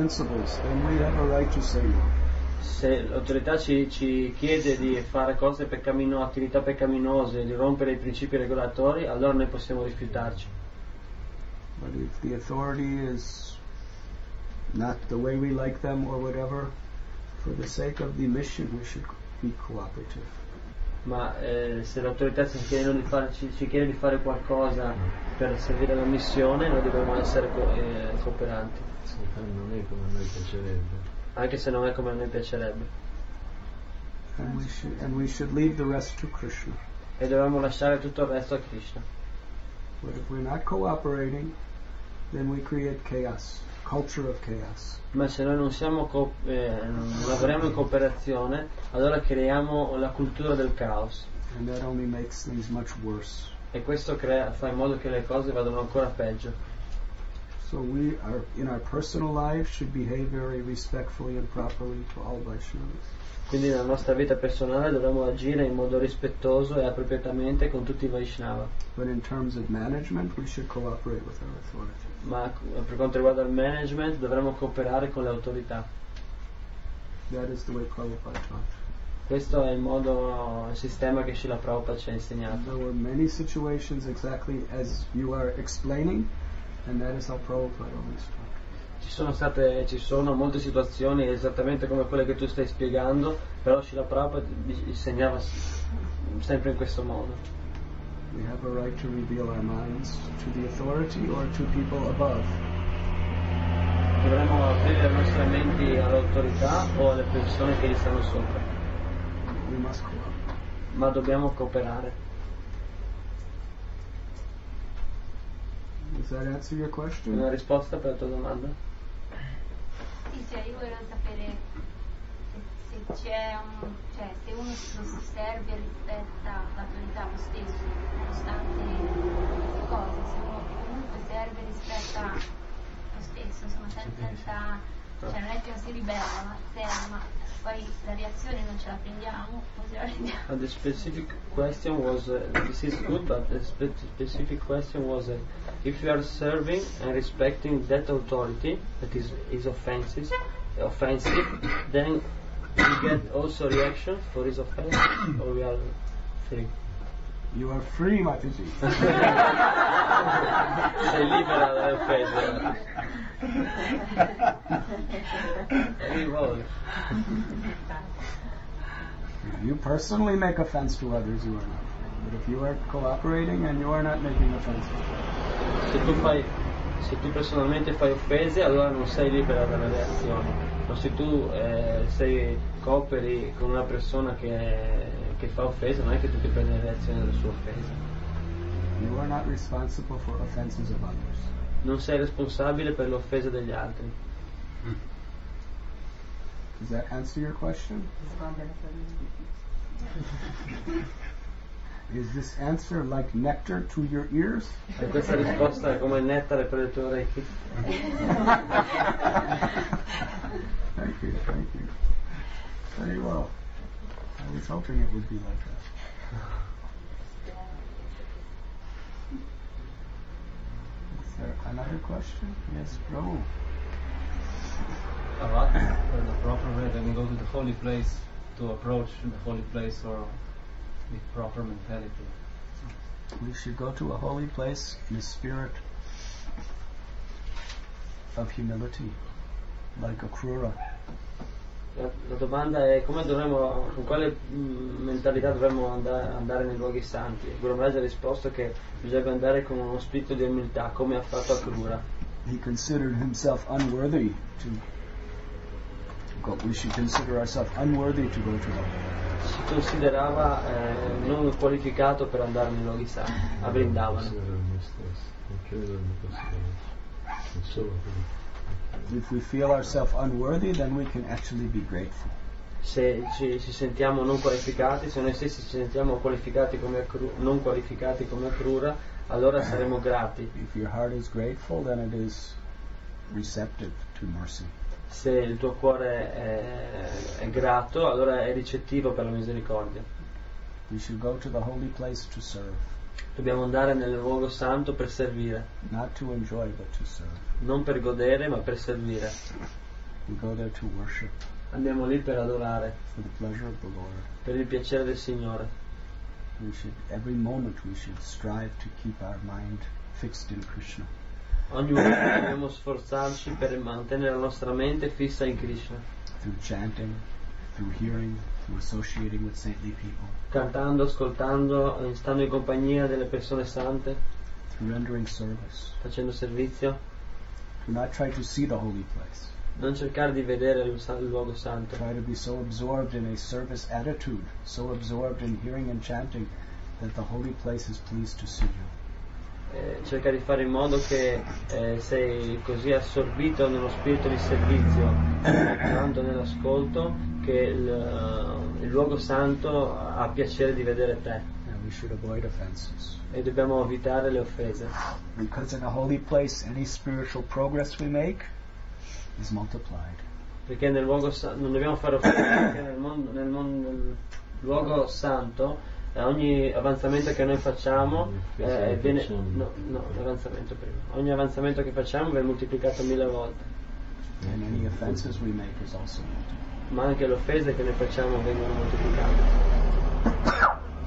se l'autorità ci chiede di fare cose attività peccaminose, di rompere i principi regolatori, allora noi possiamo rifiutarci. But if the authority is not the way we like them or whatever, for the sake of the mission we should be cooperative. Ma se l'autorità ci chiede di fare qualcosa per servire la missione, noi dobbiamo essere cooperanti. Non è come a noi piacerebbe. Anche se non è come a noi piacerebbe. And we should leave the rest to Krishna. E dobbiamo lasciare tutto il resto a Krishna. But if we're not cooperating, then we create chaos, culture of chaos. Ma se noi non lavoriamo in cooperazione, allora creiamo la cultura del caos. And that only makes things much worse. E questo fa in modo che le cose vadano ancora peggio. So we are, in our personal life, should behave very respectfully and properly to all Vaishnavas. Quindi nella nostra vita personale dovremmo agire in modo rispettoso e appropriatamente con tutti i Vaishnava. But in terms of management, we should cooperate with our authorities. Ma per quanto riguarda il management dovremmo cooperare con le autorità. That is the way Prabhupada taught. Questo è il sistema che Srila Prabhupada ci ha insegnato. There were many situations exactly as you are explaining, and that is how Prabhupada always taught. Ci sono molte situazioni esattamente come quelle che tu stai spiegando, però Srila Prabhupada insegnava sempre in questo modo. We have a right to reveal our minds to the authority or to people above. Dovremmo aprire le nostre menti all'autorità o alle persone che gli stanno sopra. We must cooperate. Ma dobbiamo cooperare. Does that answer your question? Una risposta per la tua domanda? Sì, cioè io volevo sapere se c'è se uno lo serve e rispetta l'autorità lo stesso, nonostante le cose, se uno comunque serve e rispetta lo stesso, insomma, senza cioè non è che non si ribella, ma serve, ma poi la reazione non ce la prendiamo, o se la prendiamo. The specific question was, this is good, but the specific question was, if you are serving and respecting that authority that is offensive, then you get also reaction for his offense, or we are free? You are free, Mataji. Sei libera dalle offese. If you personally make offense to others, you are not free. But if you are cooperating and you are not making offense to others. Se tu personalmente fai offese, allora non sei libera dalle reazioni. Ma se tu cooperi con una persona che fa offese, non è che tu ti prendi le reazioni delle sue offese. You are not responsible for offenses of others. Non sei responsabile per le offese degli altri. Does that answer your question? Is this answer like nectar to your ears? E questa risposta è come il nettare per le tue orecchie. Thank you. Very well. I was hoping it would be like that. Is there another question? Yes, Prabhu. What the proper way when we go to the holy place to approach the holy place or with proper mentality? We should go to a holy place in a spirit of humility, like Akrura. La domanda è con quale mentalità dovremmo andare nei luoghi santi. Guru Maharaj ha risposto che bisogna andare con uno spirito di umiltà, come ha fatto Akrura. He considered himself unworthy to go. We should consider ourselves unworthy to go to the holy place. Si considerava non qualificato per andare nei luoghi santi, a Vrindavana. If we feel ourselves unworthy, then we can actually be grateful. Se ci sentiamo non qualificati, se noi stessi ci sentiamo qualificati non qualificati come Akrura, allora saremo grati. If your heart is grateful, then it is receptive to mercy. Se il tuo cuore è grato, allora è ricettivo per la misericordia. We should go to the holy place to serve. Dobbiamo andare nel luogo santo per servire. Not to enjoy, but to serve. Non per godere, ma per servire. We go there to worship. Andiamo lì per adorare. For the pleasure of the Lord. Per il piacere del Signore. Every moment we should strive to keep our mind fixed in Krishna. Ogni momento dobbiamo sforzarci per mantenere la nostra mente fissa in Krishna. Through chanting, through hearing, through associating with saintly people. Cantando, ascoltando, stando in compagnia delle persone sante. Through rendering service. Facendo servizio. Do not try to see the holy place. Non cercare di vedere il luogo santo. Try to be so absorbed in a service attitude, so absorbed in hearing and chanting, that the holy place is pleased to see you. Cerca di fare in modo che sei così assorbito nello spirito di servizio, tanto nell'ascolto, che il luogo santo ha piacere di vedere te. And we should avoid offenses. E dobbiamo evitare le offese. Because in a holy place, any spiritual progress we make is multiplied. Perché nel luogo non dobbiamo fare offese, perché nel luogo santo ogni avanzamento che noi facciamo viene l'avanzamento prima. Ogni avanzamento che facciamo viene moltiplicato 1000 volte. And any offenses we make is also multiplied. Ma anche le offese che noi facciamo vengono moltiplicate.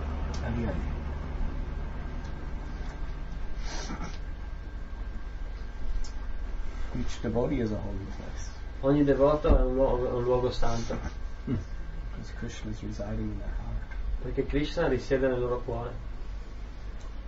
Each devotee is a holy place. Ogni devoto è un luogo santo. Because Krishna is residing in their heart. Perché Krishna risiede nel loro cuore.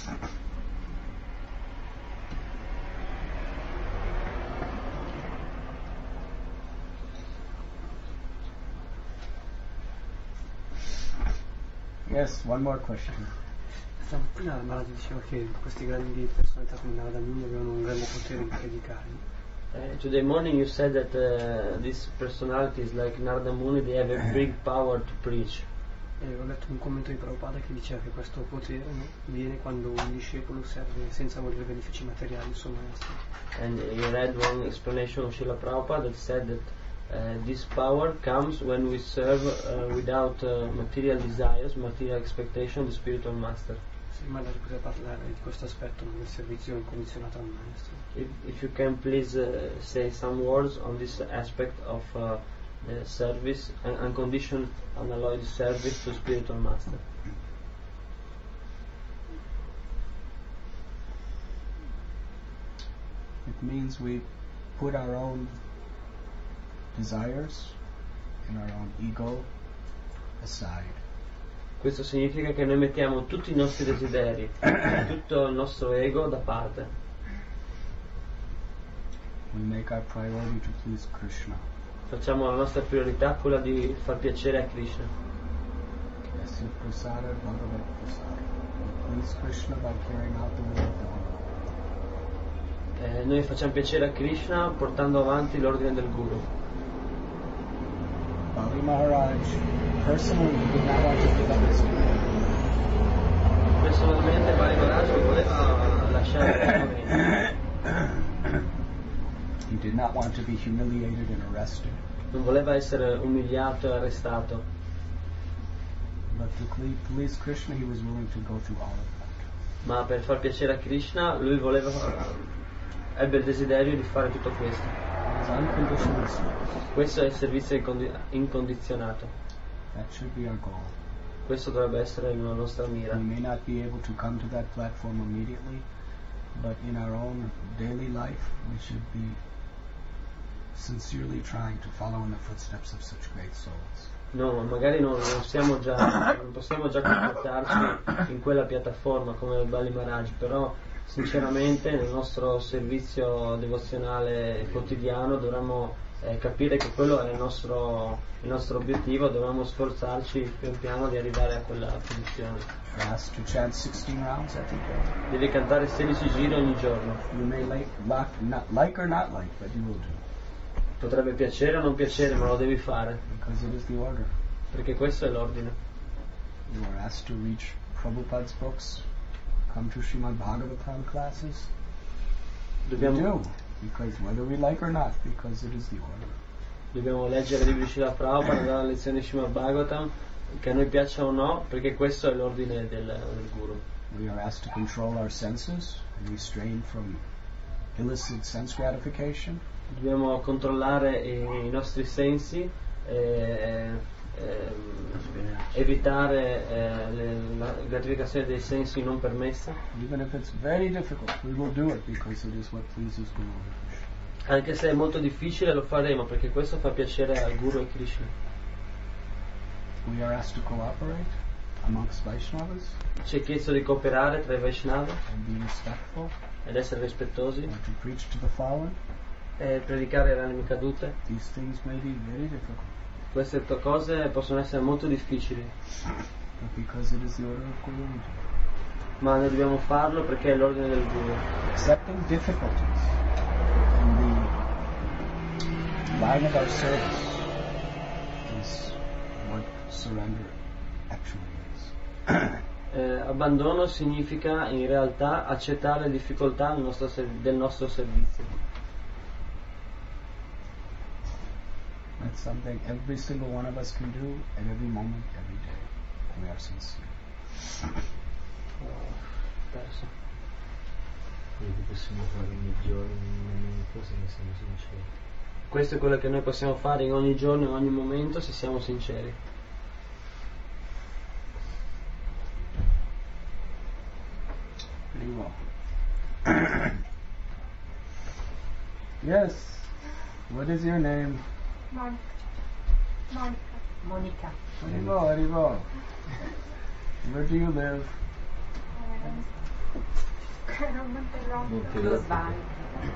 Yes, one more question. Stamattina Maharaj diceva che questi grandi personalità come Narada Muni avevano un grande potere di predicare. Today morning you said that these personalities like Narada Muni, they have a big power to preach. E ho letto un commento di Prabhupada che diceva che questo potere, no, viene quando un discepolo serve senza volere benefici materiali il suo maestro. And you read one explanation of Srila Prabhupada that said that this power comes when we serve without material desires, material expectation, the spiritual master. Se Maharaj poteva parlare di questo aspetto del servizio incondizionato al maestro. If you can please say some words on this aspect of the service, unconditioned, unalloyed service to spiritual master. It means we put our own desires and our own ego aside. Questo significa che noi mettiamo tutti i nostri desideri, tutto il nostro ego da parte. We make our priority to please Krishna. Facciamo la nostra priorità quella di far piacere a Krishna. Yasya prasada bhagavat prasada. We please Krishna by carrying out the will of Dharma. Noi facciamo piacere a Krishna portando avanti l'ordine del Guru. Bali Maharaj personally did not want to give up his kingdom. Personalmente Bali Maharaj voleva lasciare il regno. He did not want to be humiliated and arrested. Non voleva essere umiliato e arrestato. But to please Krishna, he was willing to go through all of that. Ma per far piacere a Krishna, lui ebbe il desiderio di fare tutto questo. Questo è il servizio incondizionato. That should be our goal. Questo dovrebbe essere la nostra mira. We may not be able to come to that platform immediately, but in our own daily life, we should be sincerely trying to follow in the footsteps of such great souls. No, magari non possiamo già comportarci in quella piattaforma come Bali Maharaj, però sinceramente nel nostro servizio devozionale quotidiano dovremmo capire che quello è il nostro obiettivo, dovremmo sforzarci pian piano di arrivare a quella posizione. Devi cantare 16 giri ogni giorno. You may like or not like, but you will do. Potrebbe piacere o non piacere, ma lo devi fare. Because it is the order. Perché questo è l'ordine. You are asked to reach Prabhupada's books, come to Srimad Bhagavatam classes. We do, because whether we like or not, because it is the order. Dobbiamo leggere i libri di Srila Prabhupada, andare alle lezioni di Srimad Bhagavatam, che a noi piaccia o no, perché questo è l'ordine del Guru. We are asked to control our senses and restrain from illicit sense gratification. Dobbiamo controllare i nostri sensi, evitare la gratificazione dei sensi non permessa. Even if it's very difficult, we will do it because it is what pleases Guru. Anche se è molto difficile lo faremo perché questo fa piacere al Guru e Krishna. We are asked to cooperate amongst Vaishnavas. Ci è chiesto di cooperare tra i Vaishnava and be respectful, ed essere rispettosi and to preach to the fallen. E predicare alle anime cadute. These things may be very difficult. Queste cose possono essere molto difficili. But because it is the order of Guru, ma noi dobbiamo farlo perché è l'ordine del Guru. Accepting difficulties in the line of our service is what surrender actually is. Abbandono significa in realtà accettare le difficoltà del nostro servizio. That's something every single one of us can do at every moment, every day. We are sincere. Quello che possiamo fare ogni giorno, in ogni momento, se ne siamo sinceri. Questo è quello che noi possiamo fare in ogni giorno, in ogni momento, se siamo sinceri. Very well. Yes. What is your name? Monica. Arrivo. Where do you live? Lo sbaglio.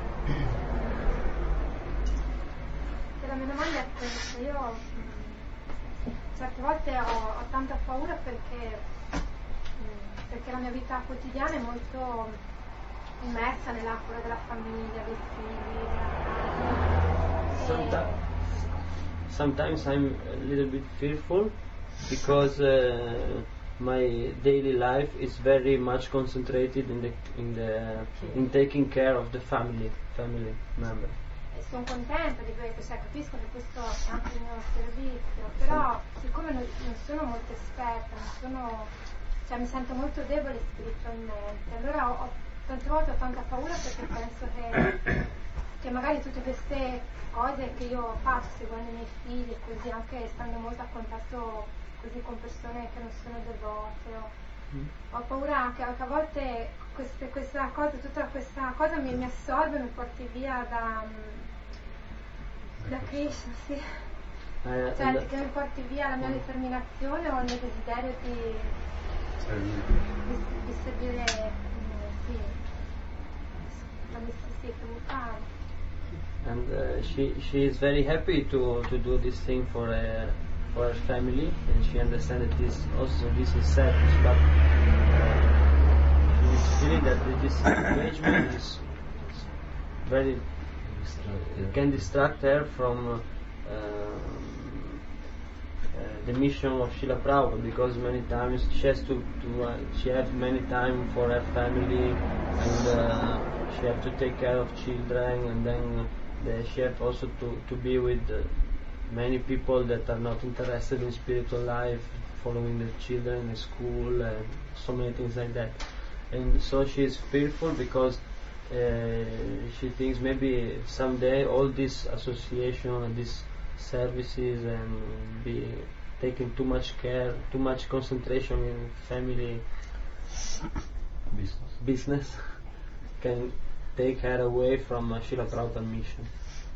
La mia domanda è questa, io certe volte ho tanta paura perché la mia vita quotidiana è molto immersa nella cura della famiglia, dei figli, della casa. Sometimes I'm a little bit fearful because my daily life is very much concentrated in taking care of the family member. E sono contenta di questo, capisco che questo è anche il mio servizio, però siccome non sono molto esperta, mi sento molto debole spiritualmente, allora tante volte ho tanta paura perché penso che magari tutte queste cose che io faccio seguendo i miei figli e così, anche stando molto a contatto così con persone che non sono devote, ho paura anche a volte tutta questa cosa mi assorbe, mi porti via da Krishna, sì. Cioè che mi porti via la mia determinazione o il mio desiderio di servire, sì, and she is very happy to do this thing for her family, and she understands that this is selfish, but she is feeling that this engagement is very it can distract her from the mission of Srila Prabhupada, because many times she has she has many time for her family, and she has to take care of children, and then she has also to be with many people that are not interested in spiritual life, following the children in school, and so many things like that. And so she is fearful because she thinks maybe someday all this association and these services and be taking too much care, too much concentration in family business can take her away from Srila Prabhupada mission.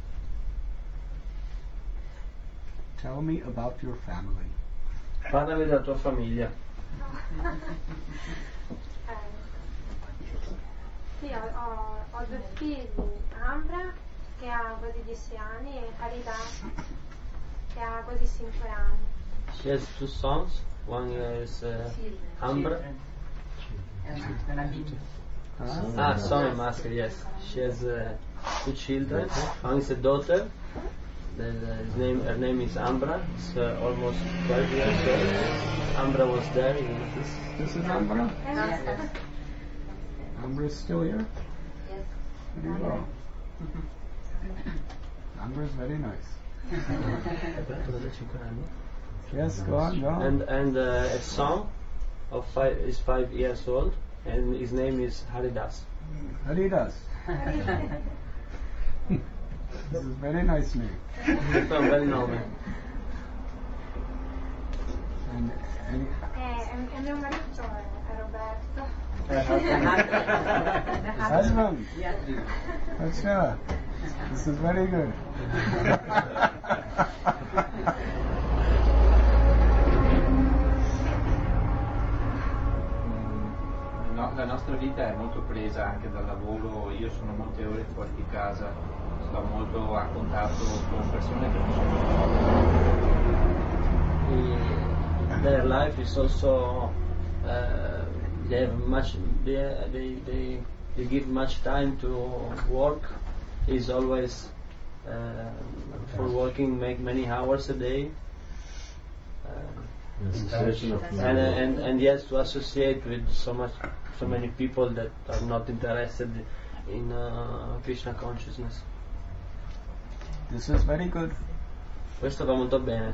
Tell me about your family. Parlami della tua famiglia. Sì, ho due figli, Ambra che ha quasi 10 anni e Haridas che ha quasi 5 anni. She has two sons. One is Ambra. Son and master, yes. She has 2 children. One is a daughter. Her name is Ambra. It's almost 12 years old. Ambra was there. This is Ambra? Yes. Ambra is still here? Yes. Very well. Ambra is very nice. Yes, go on. And a son is 5 years old, and his name is Haridas. Haridas. This is a very nice name. Questo è un bel nome. E mio marito è Roberto. Husband. Acha. This is very good. La nostra vita è molto presa anche dal lavoro, io sono molte ore fuori di casa, sto molto a contatto con persone che non sono. Their life is also they give much time to work. Is always for working, make many hours a day. And he has to associate with so many people that are not interested in Krishna consciousness. This is very good. Questo va molto bene.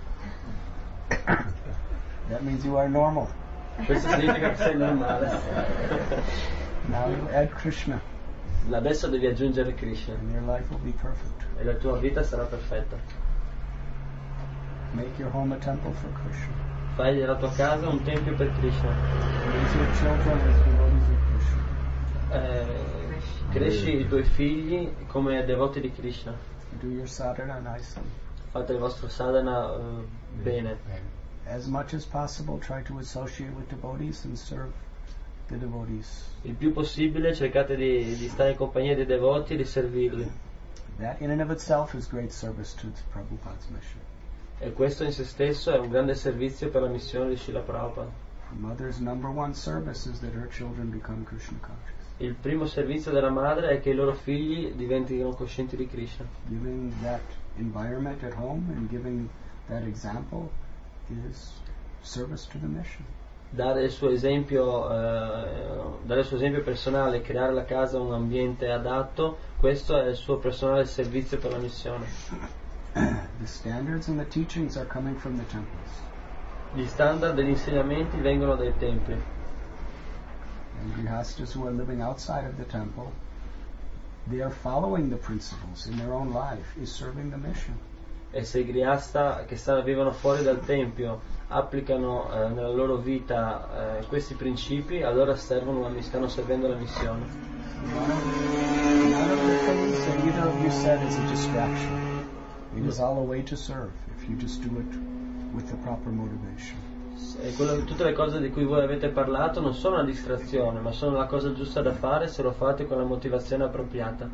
That means you are normal. Questo significa che sei normale. Now you add Krishna. Adesso devi aggiungere Krishna. And your life will be perfect. E la tua vita sarà perfetta. Make your home a temple for Krishna. Fai della tua casa un tempio per Krishna. Raise your children as devotees of Krishna. Cresci i tuoi figli come devoti di Krishna. Do your sadhana nicely. Fate il vostro sadhana bene. As much as possible, try to associate with devotees and serve the devotees. Il più possibile cercate di stare in compagnia dei devoti e di servirli. That in and of itself is great service to Prabhupada's mission. E questo in se stesso è un grande servizio per la missione di Srila Prabhupada. The mother's number one service is that her children become Krishna conscious. Il primo servizio della madre è che i loro figli diventino coscienti di Krishna. Giving that environment at home and giving that example is service to the mission. Dare il suo esempio personale, creare la casa un ambiente adatto, questo è il suo personale servizio per la missione. The standards and the teachings are coming from the temples. Gli standard degli insegnamenti vengono dai templi. And grihastas who are living outside of the temple, they are following the principles in their own life, is serving the mission. E se i grihasta che vivono fuori dal tempio applicano nella loro vita questi principi, allora stanno servendo la missione. None of the things that either of you said is a distraction. It is all a way to serve if you just do it with the proper motivation. Tutte le cose di cui voi avete parlato non sono una distrazione, ma sono la cosa giusta da fare se lo fate con la motivazione appropriata.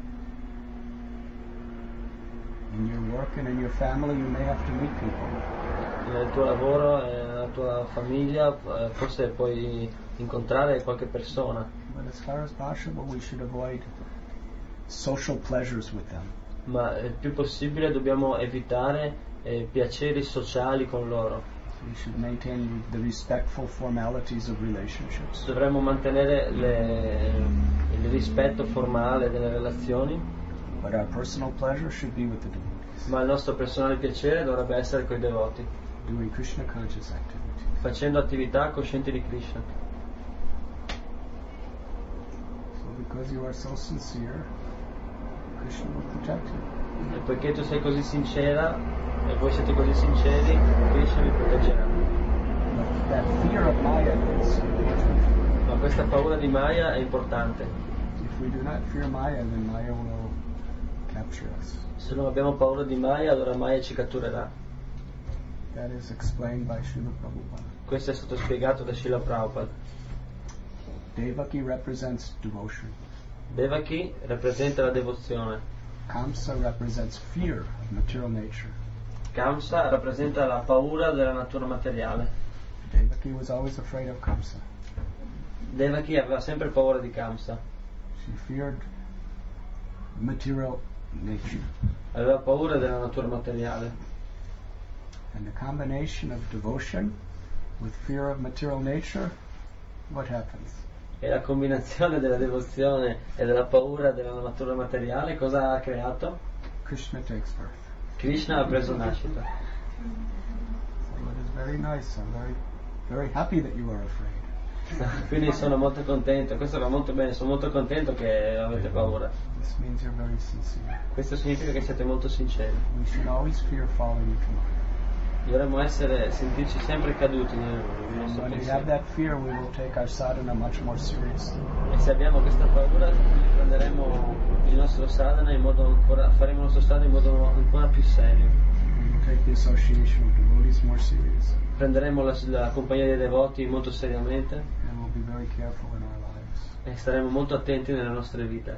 In your work and in your family you may have to meet people. Nel tuo lavoro e nella tua famiglia forse puoi incontrare qualche persona. But as far as possible we should avoid social pleasures with them. Ma il più possibile dobbiamo evitare piaceri sociali con loro. We should maintain the respectful formalities of relationships. Dovremmo mantenere il rispetto formale delle relazioni. But our personal pleasure should be with the devotees. Ma il nostro personale piacere dovrebbe essere con i devoti. Doing Krishna conscious activities. Facendo attività coscienti di Krishna. So because you are so sincere, Krishna will protect you. E poiché tu sei così sincera e voi siete così sinceri, Krishna vi proteggerà. That fear of Maya is important. Ma questa paura di Maya è importante. If we do not fear Maya, then Maya will capture us. Se non abbiamo paura di Maya, allora Maya ci catturerà. That is explained by Srila Prabhupada. Questo è stato spiegato da Srila Prabhupada. Devaki represents devotion. Devaki rappresenta la devozione. Kamsa represents fear of material nature. Kamsa rappresenta la paura della natura materiale. Devaki was always afraid of Kamsa. Devaki aveva sempre paura di Kamsa. She feared material nature. Aveva paura della natura materiale. And the combination of devotion with fear of material nature, what happens? E la combinazione della devozione e della paura della natura materiale cosa ha creato? Krishna takes birth. Krishna ha preso nascita. So it is very nice. I'm very happy that you are afraid. Quindi sono molto contento, questo va molto bene, sono molto contento che avete paura. This means you're very sincere. Questo significa che siete molto sinceri. We should always fear falling into Maya. Dovremmo sentirci sempre caduti nel nostro When we pensiero. have that fear, we will take our sadhana much more seriously. E se abbiamo questa paura, prenderemo il nostro sadhana faremo il nostro sadhana in modo ancora più serio. We will take the association of devotees more seriously. Prenderemo la compagnia dei devoti molto seriamente. And we'll be very careful in our lives. E staremo molto attenti nelle nostre vite.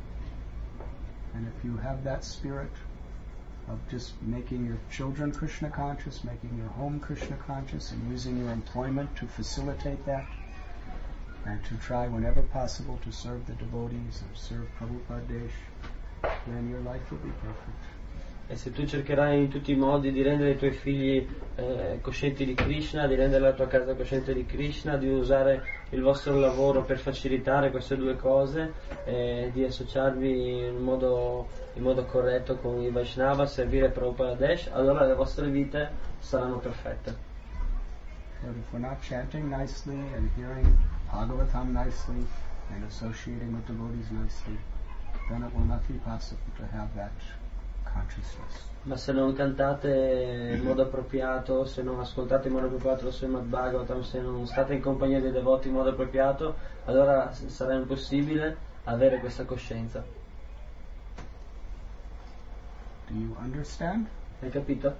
And if you have that spirit of just making your children Krishna conscious, making your home Krishna conscious, and using your employment to facilitate that, and to try whenever possible to serve the devotees or serve Prabhupada Desh, then your life will be perfect. E se tu cercherai in tutti i modi di rendere i tuoi figli coscienti di Krishna, di rendere la tua casa cosciente di Krishna, di usare il vostro lavoro per facilitare queste due cose, di associarvi in modo corretto con i Vaishnava, servire Prabhupada Desh, allora le vostre vite saranno perfette. But if we're not chanting nicely and hearing Bhagavatam nicely and associating with devotees nicely, then it will not be possible to have that consciousness. Ma se non cantate in modo appropriato, se non ascoltate in modo appropriato lo Srimad Bhagavatam, se non state in compagnia dei devoti in modo appropriato, allora sarà impossibile avere questa coscienza. Do you understand? Hai capito?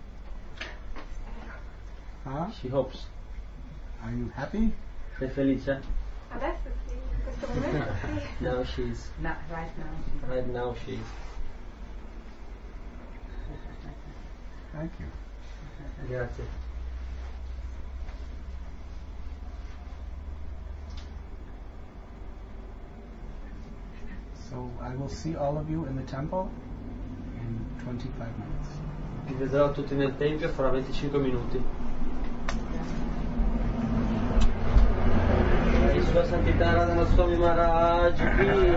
Huh? She hopes. Are you happy? Sei felice? Adesso sì, in questo momento sì. Now she's. No, right now. Right now she's. Thank you. Grazie. So I will see all of you in the temple in 25 minutes. Vi vedrò tutti nel tempio fra 25 minuti. E Sua Santità Radha Swami Maharaj qui.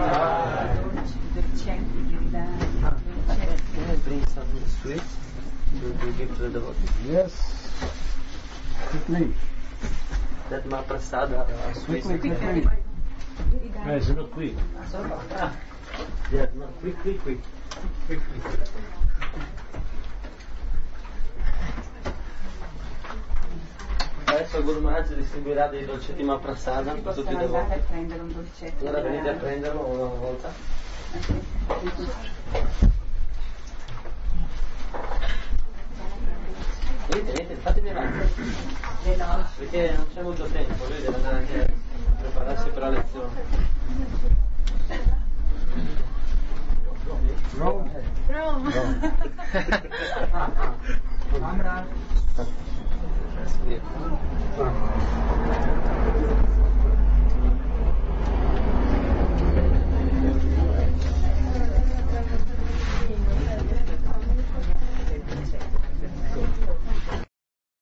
Bring some sweets to give to the devotees. Yes. Quickly. That Mahaprasada sweet. Quickly. Sono qui. Yeah, no, quick. Adesso Guru Maharaj distribuirà dei dolcetti Mahaprasada a tutti i devoti. Prendere un dolcetto. Allora venite a prenderlo una volta. Venite, fatevi avanti. Perché non c'è molto tempo, lui deve andare anche a prepararsi per la lezione. Rome. Amra.